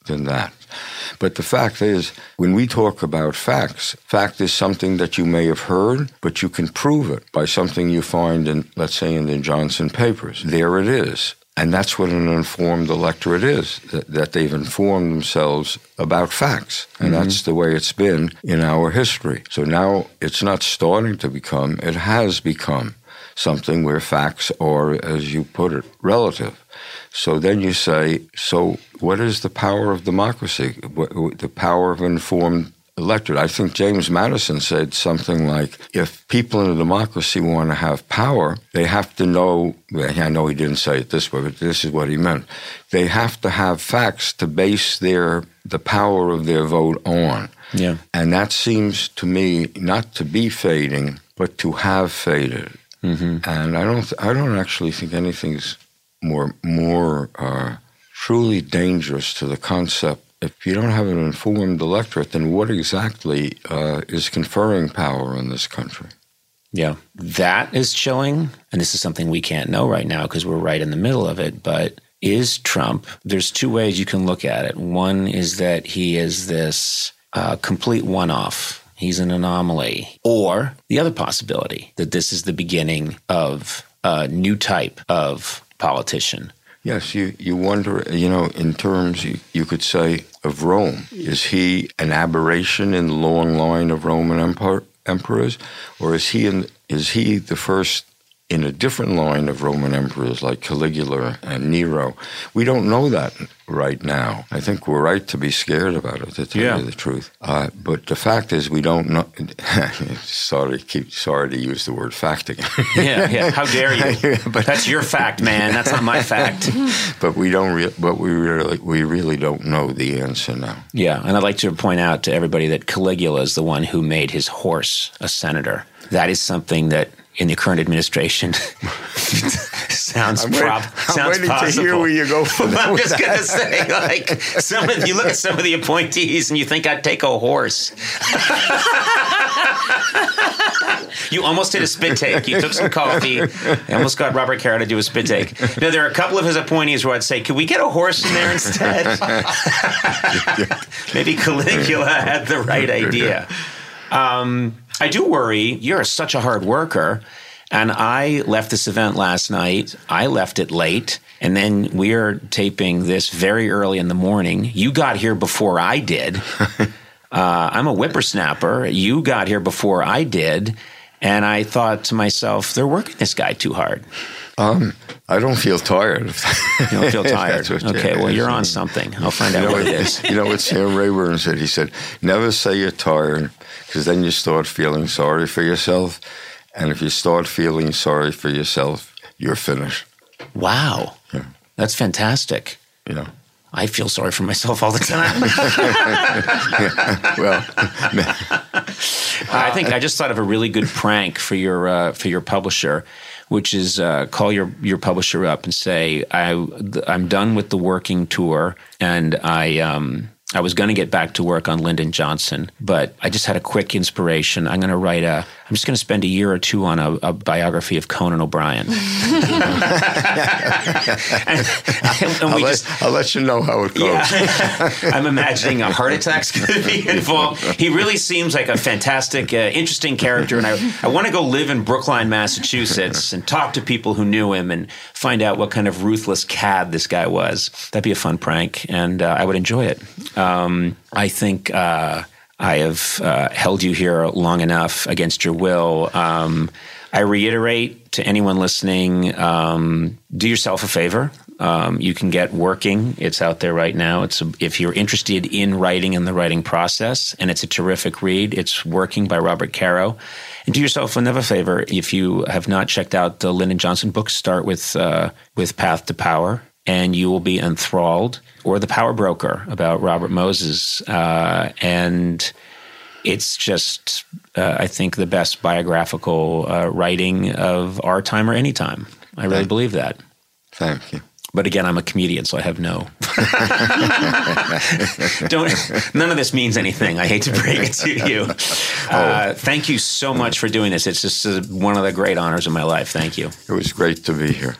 than that. But the fact is, when we talk about facts, fact is something that you may have heard, but you can prove it by something you find in, let's say, in the Johnson papers. There it is. And that's what an informed electorate is, that, that they've informed themselves about facts. And mm-hmm. that's the way it's been in our history. So now it's not starting to become, it has become something where facts are, as you put it, relative. So then you say, so what is the power of democracy, the power of informed electorate? I think James Madison said something like, if people in a democracy want to have power, they have to know, I know he didn't say it this way, but this is what he meant. They have to have facts to base their the power of their vote on. Yeah. And that seems to me not to be fading, but to have faded. Mm-hmm. And I don't I don't actually think anything's more more uh, truly dangerous to the concept. If you don't have an informed electorate, then what exactly uh, is conferring power in this country? Yeah, that is chilling. And this is something we can't know right now because we're right in the middle of it. But is Trump, there's two ways you can look at it. One is that he is this uh, complete one-off. He's an anomaly. Or the other possibility, that this is the beginning of a new type of politician. Yes, you, you wonder, you know, in terms, you, you could say, of Rome. Is he an aberration in the long line of Roman empire, emperors? Or is he in, is he the first in a different line of Roman emperors like Caligula and Nero? We don't know that right now. I think we're right to be scared about it, to tell yeah. you the truth. Uh, but the fact is, we don't know. sorry, keep sorry to use the word fact again. yeah, yeah. How dare you? But that's your fact, man. That's not my fact. But we don't. Re- but we really, we really don't know the answer now. Yeah, and I'd like to point out to everybody that Caligula is the one who made his horse a senator. That is something that, in the current administration, sounds I'm prob- wait, sounds I'm waiting possible. to hear where you go from that. I'm just going to say, like, some of, you look at some of the appointees and you think I'd take a horse. You almost did a spit take. You took some coffee. I almost got Robert Caro to do a spit take. No, there are a couple of his appointees where I'd say, could we get a horse in there instead? Maybe Caligula had the right idea. Um, I do worry. You're such a hard worker. And I left this event last night. I left it late. And then we're taping this very early in the morning. You got here before I did. Uh, I'm a whippersnapper. You got here before I did. And I thought to myself, they're working this guy too hard. Um, I don't feel tired. You don't feel tired? what, okay, yeah, well, you're on something. I'll find out you know, what it is. You know what Sam Rayburn said? He said, never say you're tired, because then you start feeling sorry for yourself. And if you start feeling sorry for yourself, you're finished. Wow. Yeah. That's fantastic. Yeah. I feel sorry for myself all the time. yeah, well, I think I just thought of a really good prank for your uh, for your publisher, which is uh, call your, your publisher up and say, I, I'm done with the working tour, and I um, I was going to get back to work on Lyndon Johnson, but I just had a quick inspiration. I'm going to write a, I'm just going to spend a year or two on a, a biography of Conan O'Brien. and, and I'll, we let, just, I'll let you know how it goes. Yeah. I'm imagining a heart attack's going to be involved. He really seems like a fantastic, uh, interesting character, and I, I want to go live in Brookline, Massachusetts, and talk to people who knew him and find out what kind of ruthless cad this guy was. That'd be a fun prank, and uh, I would enjoy it. Um, I think uh, I have uh, held you here long enough against your will. Um, I reiterate to anyone listening, um, do yourself a favor. Um, you can get Working. It's out there right now. It's a, if you're interested in writing and the writing process, and it's a terrific read. It's Working by Robert Caro. And do yourself another favor. If you have not checked out the Lyndon Johnson books, start with uh, with Path to Power, and you will be enthralled. Or The Power Broker about Robert Moses. Uh, and it's just, uh, I think, the best biographical uh, writing of our time or any time. I really Thank believe that. Thank you. But again, I'm a comedian, so I have no. Don't. None of this means anything. I hate to break it to you. Uh, oh. Thank you so much for doing this. It's just uh, one of the great honors of my life. Thank you. It was great to be here.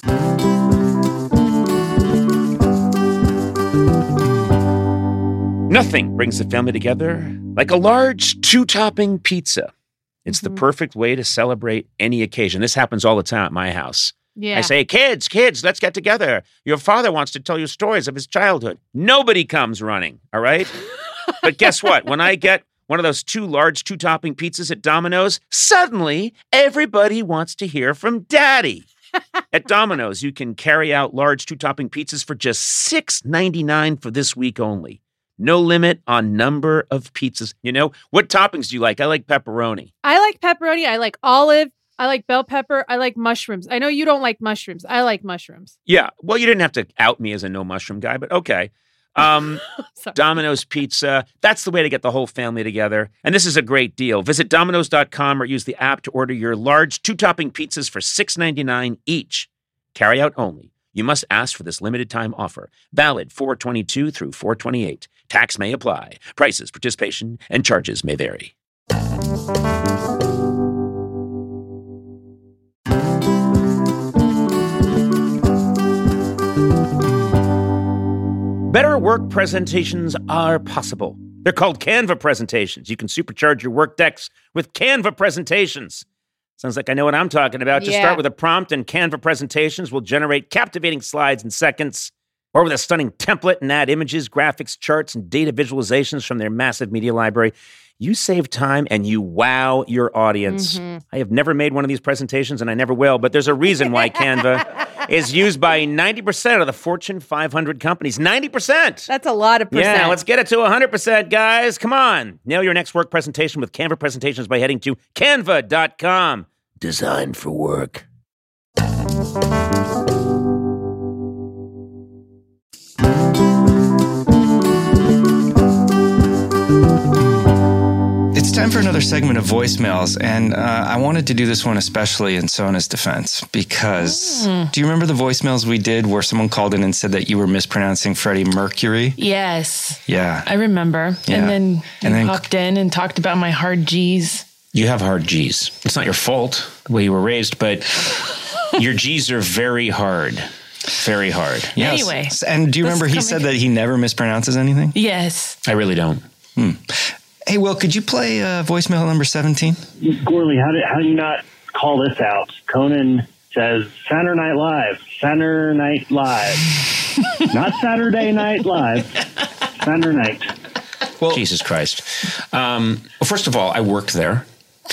Nothing brings the family together like a large two-topping pizza. It's Mm-hmm. the perfect way to celebrate any occasion. This happens all the time at my house. Yeah. I say, kids, kids, let's get together. Your father wants to tell you stories of his childhood. Nobody comes running, all right? But guess what? When I get one of those two large two-topping pizzas at Domino's, suddenly everybody wants to hear from Daddy. At Domino's, you can carry out large two-topping pizzas for just six ninety-nine for this week only. No limit on number of pizzas. You know, what toppings do you like? I like pepperoni. I like pepperoni. I like olive. I like bell pepper. I like mushrooms. I know you don't like mushrooms. I like mushrooms. Yeah, well, you didn't have to out me as a no-mushroom guy, but okay. Um, Sorry. Domino's Pizza, that's the way to get the whole family together. And this is a great deal. Visit Domino's dot com or use the app to order your large two-topping pizzas for six ninety-nine each. Carry out only. You must ask for this limited time offer. Valid four twenty-two through four twenty-eight. Tax may apply. Prices, participation, and charges may vary. Better work presentations are possible. They're called Canva presentations. You can supercharge your work decks with Canva presentations. Sounds like I know what I'm talking about. Just Yeah. start with a prompt, and Canva presentations will generate captivating slides in seconds. Or with a stunning template and add images, graphics, charts, and data visualizations from their massive media library. You save time and you wow your audience. Mm-hmm. I have never made one of these presentations, and I never will, but there's a reason why Canva is used by ninety percent of the Fortune five hundred companies. ninety percent! That's a lot of percent. Yeah, let's get it to one hundred percent, guys. Come on. Nail your next work presentation with Canva presentations by heading to canva dot com. Designed for work. It's time for another segment of voicemails, and uh, I wanted to do this one especially in Sona's defense because Mm. do you remember the voicemails we did where someone called in and said that you were mispronouncing Freddie Mercury? Yes. Yeah. I remember. Yeah. And then you And then- popped in and talked about my hard G's. You have hard G's. It's not your fault the way you were raised, but your G's are very hard. Very hard. Yes. Anyway, And do you this remember is he coming- said that he never mispronounces anything? Yes. I really don't. Hey, Will, could you play uh, voicemail number seventeen? Gorley, how did how do you not call this out? Conan says Saturday Night Live, Saturday Night Live, not Saturday Night Live, Saturday Night. Well, Jesus Christ. Um, well, first of all, I worked there.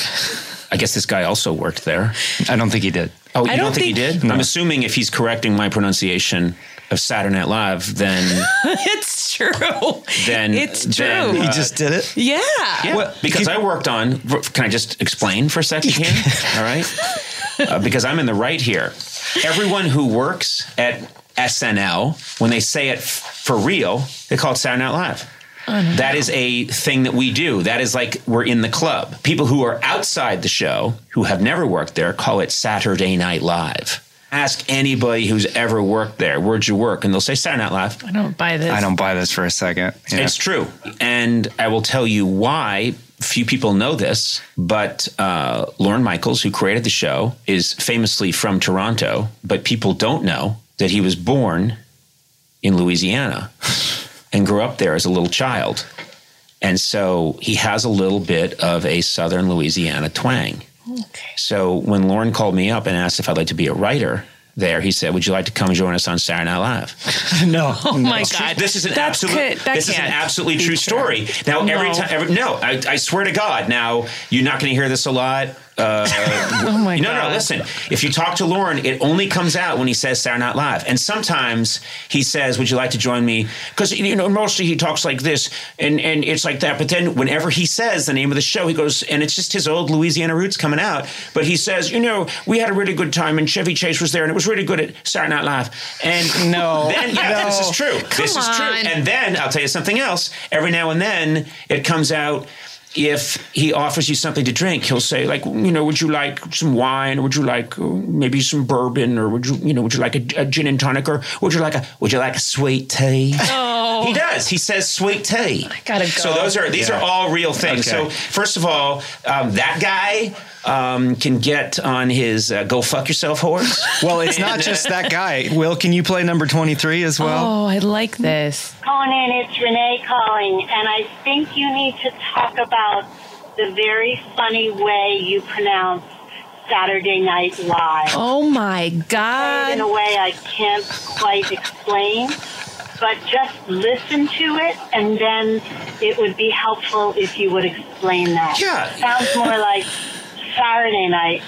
I guess this guy also worked there. I don't think he did. Oh, you I don't, don't think, he think- did? I'm assuming if he's correcting my pronunciation of Saturday Night Live, then It's true. then It's true. then, He uh, just did it? yeah. Yeah, Well, because keep- I worked on. Can I just explain for a second here? All right, uh, because I'm in the right here. Everyone who works at S N L, when they say it f- for real, they call it Saturday Night Live. That is a thing that we do. That is like we're in the club. People who are outside the show, who have never worked there, call it Saturday Night Live. Ask anybody who's ever worked there, where'd you work? And they'll say Saturday Night Live. I don't buy this. I don't buy this for a second. Yeah. It's true. And I will tell you why. Few people know this, but uh, Lorne Michaels, who created the show, is famously from Toronto, but people don't know that he was born in Louisiana and grew up there as a little child. And so he has a little bit of a Southern Louisiana twang. Okay. So when Lorne called me up and asked if I'd like to be a writer there, he said, would you like to come join us on Saturday Night Live? no. Oh my It's true. God. This is an That's absolute. could- that this is an can't absolutely be true true. story. Now, every No. time, every, no, I, I swear to God. Now, you're not going to hear this a lot. Uh, Oh my no, God. no. Listen, if you talk to Lorne, it only comes out when he says Saturday Night Live, and sometimes he says, "Would you like to join me?" Because you know, mostly he talks like this, and and it's like that. But then, whenever he says the name of the show, he goes, and it's just his old Louisiana roots coming out. But he says, "You know, we had a really good time, and Chevy Chase was there, and it was really good at Saturday Night Live." And No. then yeah, No. this is true. this is true. on. And then I'll tell you something else. Every now and then, it comes out. if he offers you something to drink, he'll say, like, you know, would you like some wine, or would you like uh, maybe some bourbon, or would you, you know, would you like a, a gin and tonic, or would you like a, would you like a sweet tea? Oh. He does. He says sweet tea. I gotta go. So those are these Yeah. are all real things. Okay. So first of all, um, that guy um, can get on his uh, go fuck yourself horse. Well, it's not just that guy. Will, can you play number twenty-three as well? Oh, I like this. Conan, it's Renee calling, and I think you need to talk about the very funny way you pronounce Saturday Night Live. Oh my In God. a way I can't quite explain, but just listen to it, and then it would be helpful if you would explain that. Yeah. Sounds more like Saturday night.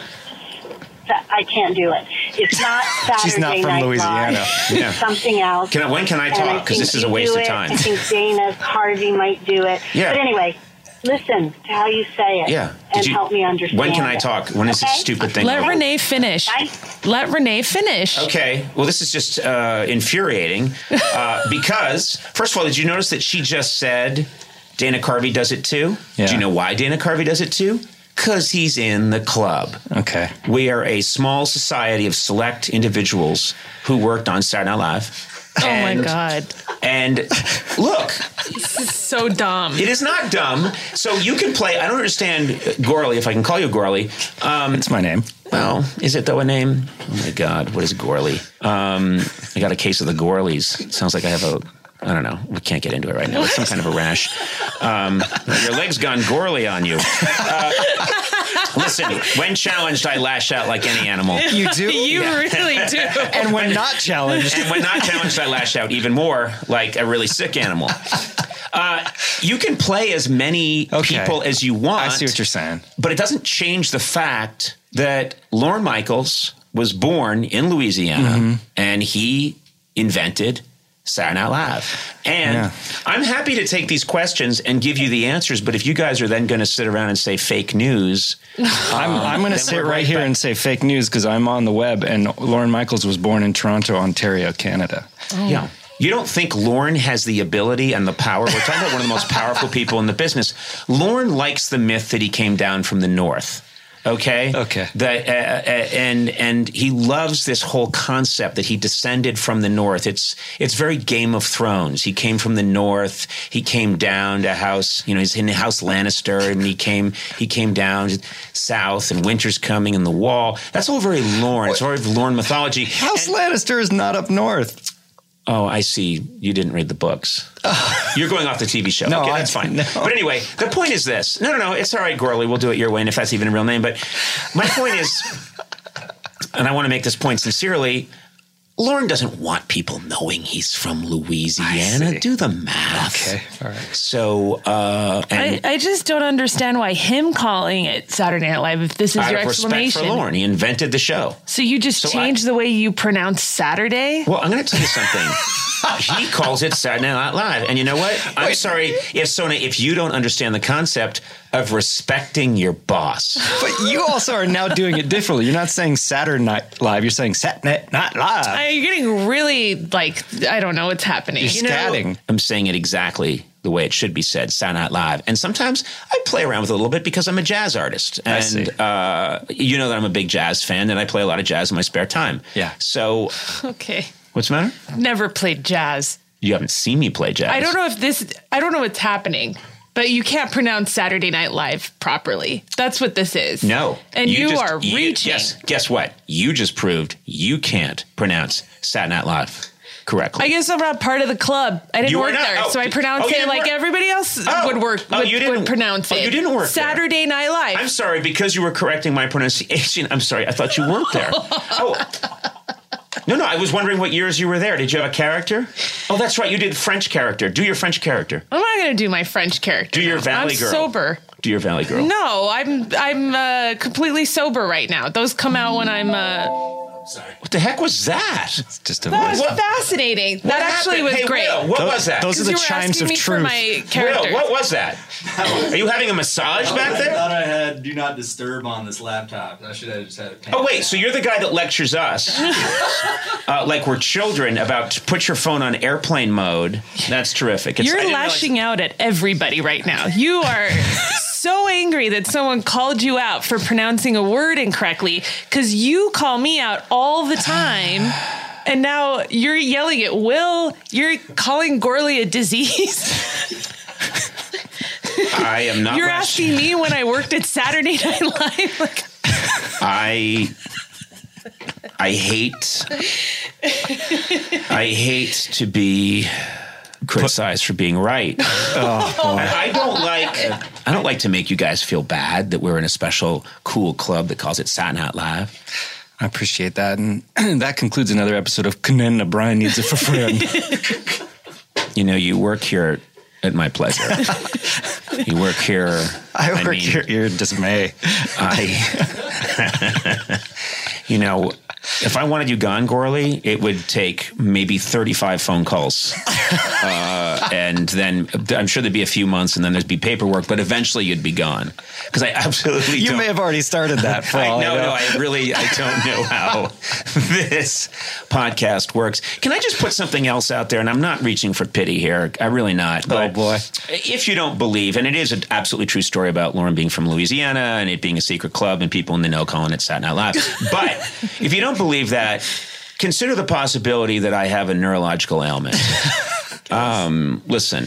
Sa- I can't do it. It's not Saturday She's not from Night Louisiana. Live. Yeah. It's something else. Can I, when can I And talk? Because think this is a you waste do of it. time. I think Dana Carvey might do it. Yeah. But anyway, listen to how you say it. Yeah. Did And you- help me understand. When can I it. talk? When is this Okay? stupid thing Let over? Renee finish. Bye. Let Renee finish. Okay. Well, this is just uh, infuriating uh, because, first of all, did you notice that she just said Dana Carvey does it too? Yeah. Do you know why Dana Carvey does it too? Because he's in the club. Okay. We are a small society of select individuals who worked on Saturday Night Live. Oh And- my God. And look, This is so dumb. it is not dumb. So you can play. I don't understand uh, Gorley, if I can call you Gorley. Um, It's my name. well, is it though a name? Oh my God, what is Gorley? Um, I got a case of the Gorleys. Sounds like I have a. I don't know. We can't get into it right now. It's some kind of a rash. Um, your leg's gone Gorley on you. Uh, listen, when challenged, I lash out like any animal. You do? You really do. And when not challenged, And when not challenged, I lash out even more like a really sick animal. Uh, you can play as many Okay. people as you want. I see what you're saying. But it doesn't change the fact that Lorne Michaels was born in Louisiana Mm-hmm. and he invented Saturday Night Live. And Yeah. I'm happy to take these questions and give you the answers, but if you guys are then going to sit around and say fake news, I'm, I'm going to then sit we're right, right here back. and say fake news because I'm on the web, and Lauren Michaels was born in Toronto, Ontario, Canada. yeah. You don't think Lorne has the ability and the power? We're talking about one of the most powerful people in the business. Lorne likes the myth that he came down from the north. Okay. Okay. That uh, uh, and and he loves this whole concept that he descended from the north. It's it's very Game of Thrones. He came from the north. He came down to House. You know, he's in House Lannister, and he came he came down south, and winter's coming, and the Wall. That's all very Lorne. It's all very Lorne mythology. House Lannister is not up north. Oh, I see. You didn't read the books. You're going off the T V show. No, okay, I- that's fine. no. But anyway, the point is this. No, no, no. It's all right, Gorley. We'll do it your way, and if that's even a real name. But my point is, and I want to make this point sincerely, Lorne doesn't want people knowing he's from Louisiana. see. Do the math. Okay, all right. So, uh, I, and I just don't understand why him calling it Saturday Night Live if this is out your of respect explanation. for Lorne, he invented the show. So you just So I- changed the way you pronounce Saturday? Well, I'm going to tell you something. He calls it Saturday Night Live. And you know what? I'm sorry if Sona, if you don't understand the concept of respecting your boss. But you also are now doing it differently. You're not saying Saturday Night Live. You're saying Saturday Night Live. I, you're getting really like I don't know what's happening. You're You know? scatting. I'm saying it exactly the way it should be said, Saturday Night Live. And sometimes I play around with it a little bit because I'm a jazz artist. I And see. Uh, you know that I'm a big jazz fan and I play a lot of jazz in my spare time. Yeah. So Okay. what's the matter? Never played jazz. You haven't seen me play jazz. I don't know if this I don't know what's happening. But you can't pronounce Saturday Night Live properly. That's what this is. No. And you, just- are you- reaching. Yes. Guess what? You just proved you can't pronounce Saturday Night Live correctly. I guess I'm not part of the club. I didn't You were work not? there, Oh, so I did- pronounce oh, you it didn't like work- everybody else Oh. would work. Oh, would, you didn't- would pronounce oh, it. you didn't work there. Saturday Night Live. I'm sorry, because you were correcting my pronunciation. I'm sorry. I thought you weren't there. Oh. No, no. I was wondering what years you were there. Did you have a character? Oh, that's right. You did French character. Do your French character. I'm not going to do my French character. Do your now. Valley I'm Girl. sober. Do your Valley Girl. No, I'm I'm uh, completely sober right now. Those come out when I'm. Uh, What the heck was that? It's just a that was voice. What- fascinating. What that actually happened? was Hey, great. Will, what Those- was that? those are Because the you were chimes asking of me truth. for my character. Will, what was that? Are you having a massage back I there? thought I had do not disturb on this laptop. I should have just had it. Oh, wait. So you're the guy that lectures us uh, like we're children about put your phone on airplane mode. That's terrific. It's, I You're didn't realize- lashing out at everybody right now. You are so angry that someone called you out for pronouncing a word incorrectly because you call me out all the time. And now you're yelling at Will. You're calling Gourley a disease. I am not. You're rash- asking me when I worked at Saturday Night Live. Like, I I hate I hate to be criticized for being right. Oh, and I don't like I don't like to make you guys feel bad that we're in a special cool club that calls it Saturday Night Live. I appreciate that. And that concludes another episode of Conan O'Brien Needs a Friend. You know, you work here at my pleasure. You work here. I work I mean, here at your dismay. I, you know, if I wanted you gone, Gourley, it would take maybe thirty-five phone calls. Uh, and then I'm sure there'd be a few months and then there'd be paperwork, but eventually you'd be gone. Because I absolutely You don't. may have already started that, for I, all I no, know. no, I really, I don't know how this podcast works. Can I just put something else out there? And I'm not reaching for pity here. I'm really not. Oh, But boy. if you don't believe, and it is an absolutely true story about Lauren being from Louisiana and it being a secret club and people in the know calling it Saturday Night Live. But if you don't believe that, consider the possibility that I have a neurological ailment. Um, listen,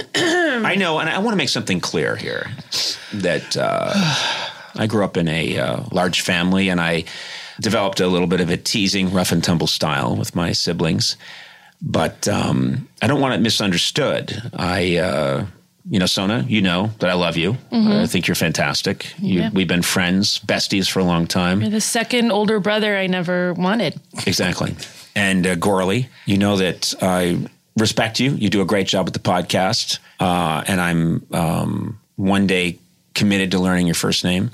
I know, and I want to make something clear here, that uh, I grew up in a uh, large family, and I developed a little bit of a teasing, rough and tumble style with my siblings. But um, I don't want it misunderstood. I, uh, you know, Sona, you know that I love you. Mhm. I think you're fantastic. You, Yeah. We've been friends, besties for a long time. you're the second older brother I never wanted. Exactly. And uh, Gourley, you know that I respect you. You do a great job with the podcast. Uh, and I'm um, one day committed to learning your first name.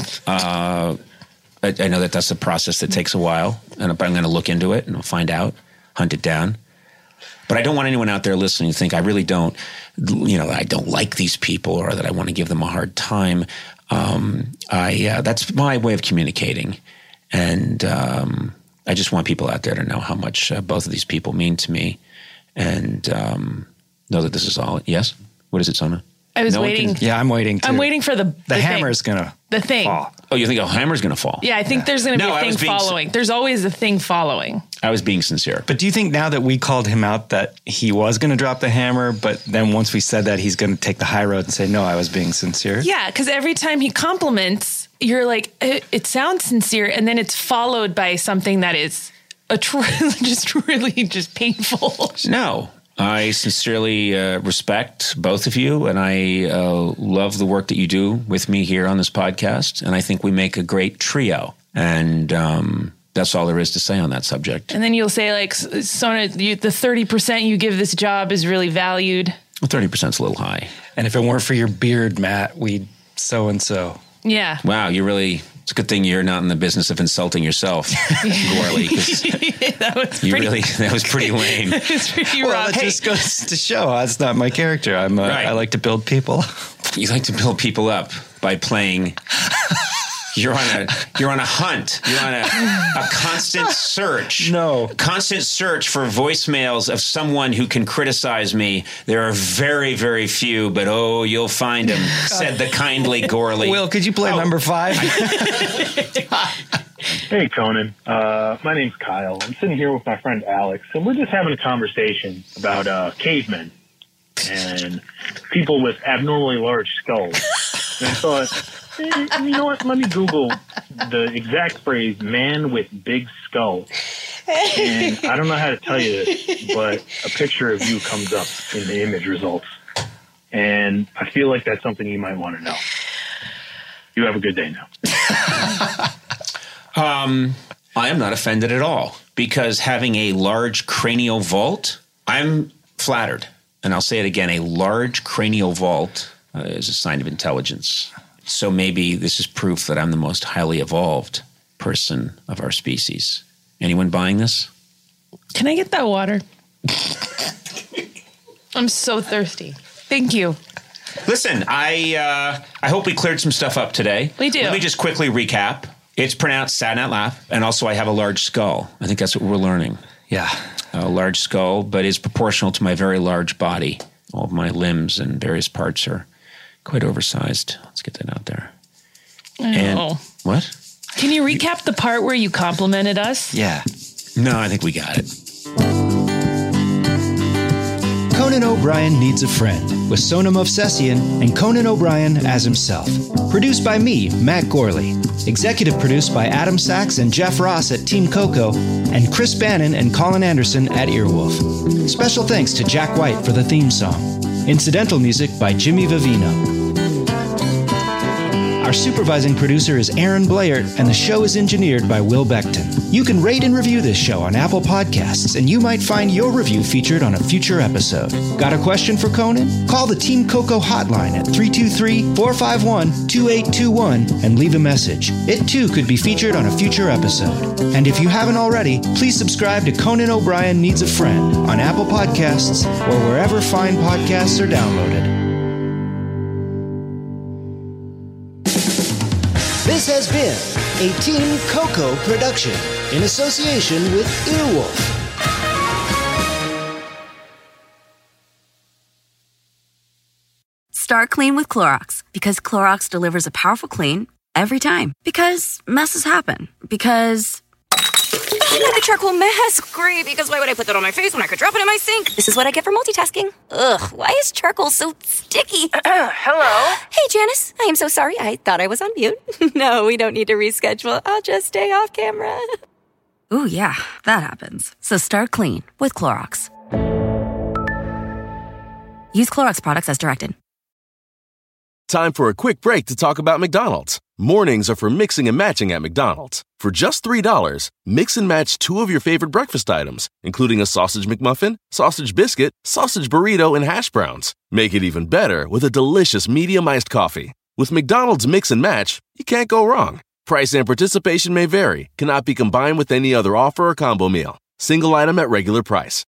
Uh, I, I know that that's a process that takes a while. And I'm going to look into it and I'll find out, hunt it down. But I don't want anyone out there listening to think I really don't, you know, I don't like these people or that I want to give them a hard time. Um, I uh, that's my way of communicating. And um, I just want people out there to know how much uh, both of these people mean to me, and um, know that this is all. Yes, what is it, Sona? I was No one waiting. can- Yeah, I'm waiting too. I'm waiting for the The, the hammer thing. is going to The thing. fall. Oh, you think a hammer's going to fall? Yeah, I think there's going to No, be I a was thing being s- following. There's always a thing following. I was being sincere. But do you think now that we called him out that he was going to drop the hammer, but then once we said that, he's going to take the high road and say, no, I was being sincere? Yeah, because every time he compliments, you're like, it, it sounds sincere, and then it's followed by something that is a tr- just really just painful. No, I sincerely uh, respect both of you, and I uh, love the work that you do with me here on this podcast. And I think we make a great trio. And um, that's all there is to say on that subject. And then you'll say, like, Sona, you, the thirty percent you give this job is really valued. Well, thirty percent is a little high. And if it weren't for your beard, Matt, we'd so and so. Yeah. Wow, you really, it's a good thing you're not in the business of insulting yourself, Gourley, 'cause that was you pretty, really, that was pretty lame. it was pretty Well, rough. that just goes to show that's not my character. I'm uh, Right. I like to build people. You like to build people up by playing. You're on a you're on a hunt. You're on a, a constant search. No. Constant search for voicemails of someone who can criticize me. There are very, very few, but oh, you'll find them, said the kindly Gourley. Will, could you play Oh. number five? Hey, Conan. Uh, my name's Kyle. I'm sitting here with my friend Alex, and we're just having a conversation about uh, cavemen and people with abnormally large skulls. And I thought, eh, you know what? Let me Google the exact phrase, man with big skull. And I don't know how to tell you this, but a picture of you comes up in the image results. And I feel like that's something you might want to know. You have a good day now. Um, I am not offended at all because having a large cranial vault, I'm flattered. And I'll say it again, a large cranial vault uh, is a sign of intelligence. So maybe this is proof that I'm the most highly evolved person of our species. Anyone buying this? Can I get that water? I'm so thirsty. Thank you. Listen, I uh, I hope we cleared some stuff up today. We do. Let me just quickly recap. It's pronounced Saturday Night Live, and also I have a large skull. I think that's what we're learning. Yeah. A large skull, but is proportional to my very large body. All of my limbs and various parts are quite oversized. Let's get that out there. Oh. And what? Can you recap the part where you complimented us? Yeah. No, I think we got it. Conan O'Brien Needs a Friend with Sonam Movsesian and Conan O'Brien as himself. Produced by me, Matt Gorley. Executive produced by Adam Sachs and Jeff Ross at Team Coco and Chris Bannon and Colin Anderson at Earwolf. Special thanks to Jack White for the theme song. Incidental music by Jimmy Vivino. Our supervising producer is Aaron Blair, and the show is engineered by Will Beckton. You can rate and review this show on Apple Podcasts, and you might find your review featured on a future episode. Got a question for Conan? Call the Team Coco hotline at three two three, four five one, two eight two one and leave a message. It too could be featured on a future episode. And if you haven't already, please subscribe to Conan O'Brien Needs a Friend on Apple Podcasts or wherever fine podcasts are downloaded. This has been a Team Coco production in association with Earwolf. Start clean with Clorox, because Clorox delivers a powerful clean every time. Because messes happen. Because I got the charcoal mask. Great, because why would I put that on my face when I could drop it in my sink? This is what I get for multitasking. Ugh, why is charcoal so sticky? Hello? Hey, Janice. I am so sorry. I thought I was on mute. No, we don't need to reschedule. I'll just stay off camera. Ooh, yeah, that happens. So start clean with Clorox. Use Clorox products as directed. Time for a quick break to talk about McDonald's. Mornings are for mixing and matching at McDonald's. For just three dollars, mix and match two of your favorite breakfast items, including a sausage McMuffin, sausage biscuit, sausage burrito, and hash browns. Make it even better with a delicious medium iced coffee. With McDonald's Mix and Match, you can't go wrong. Price and participation may vary, cannot be combined with any other offer or combo meal. Single item at regular price.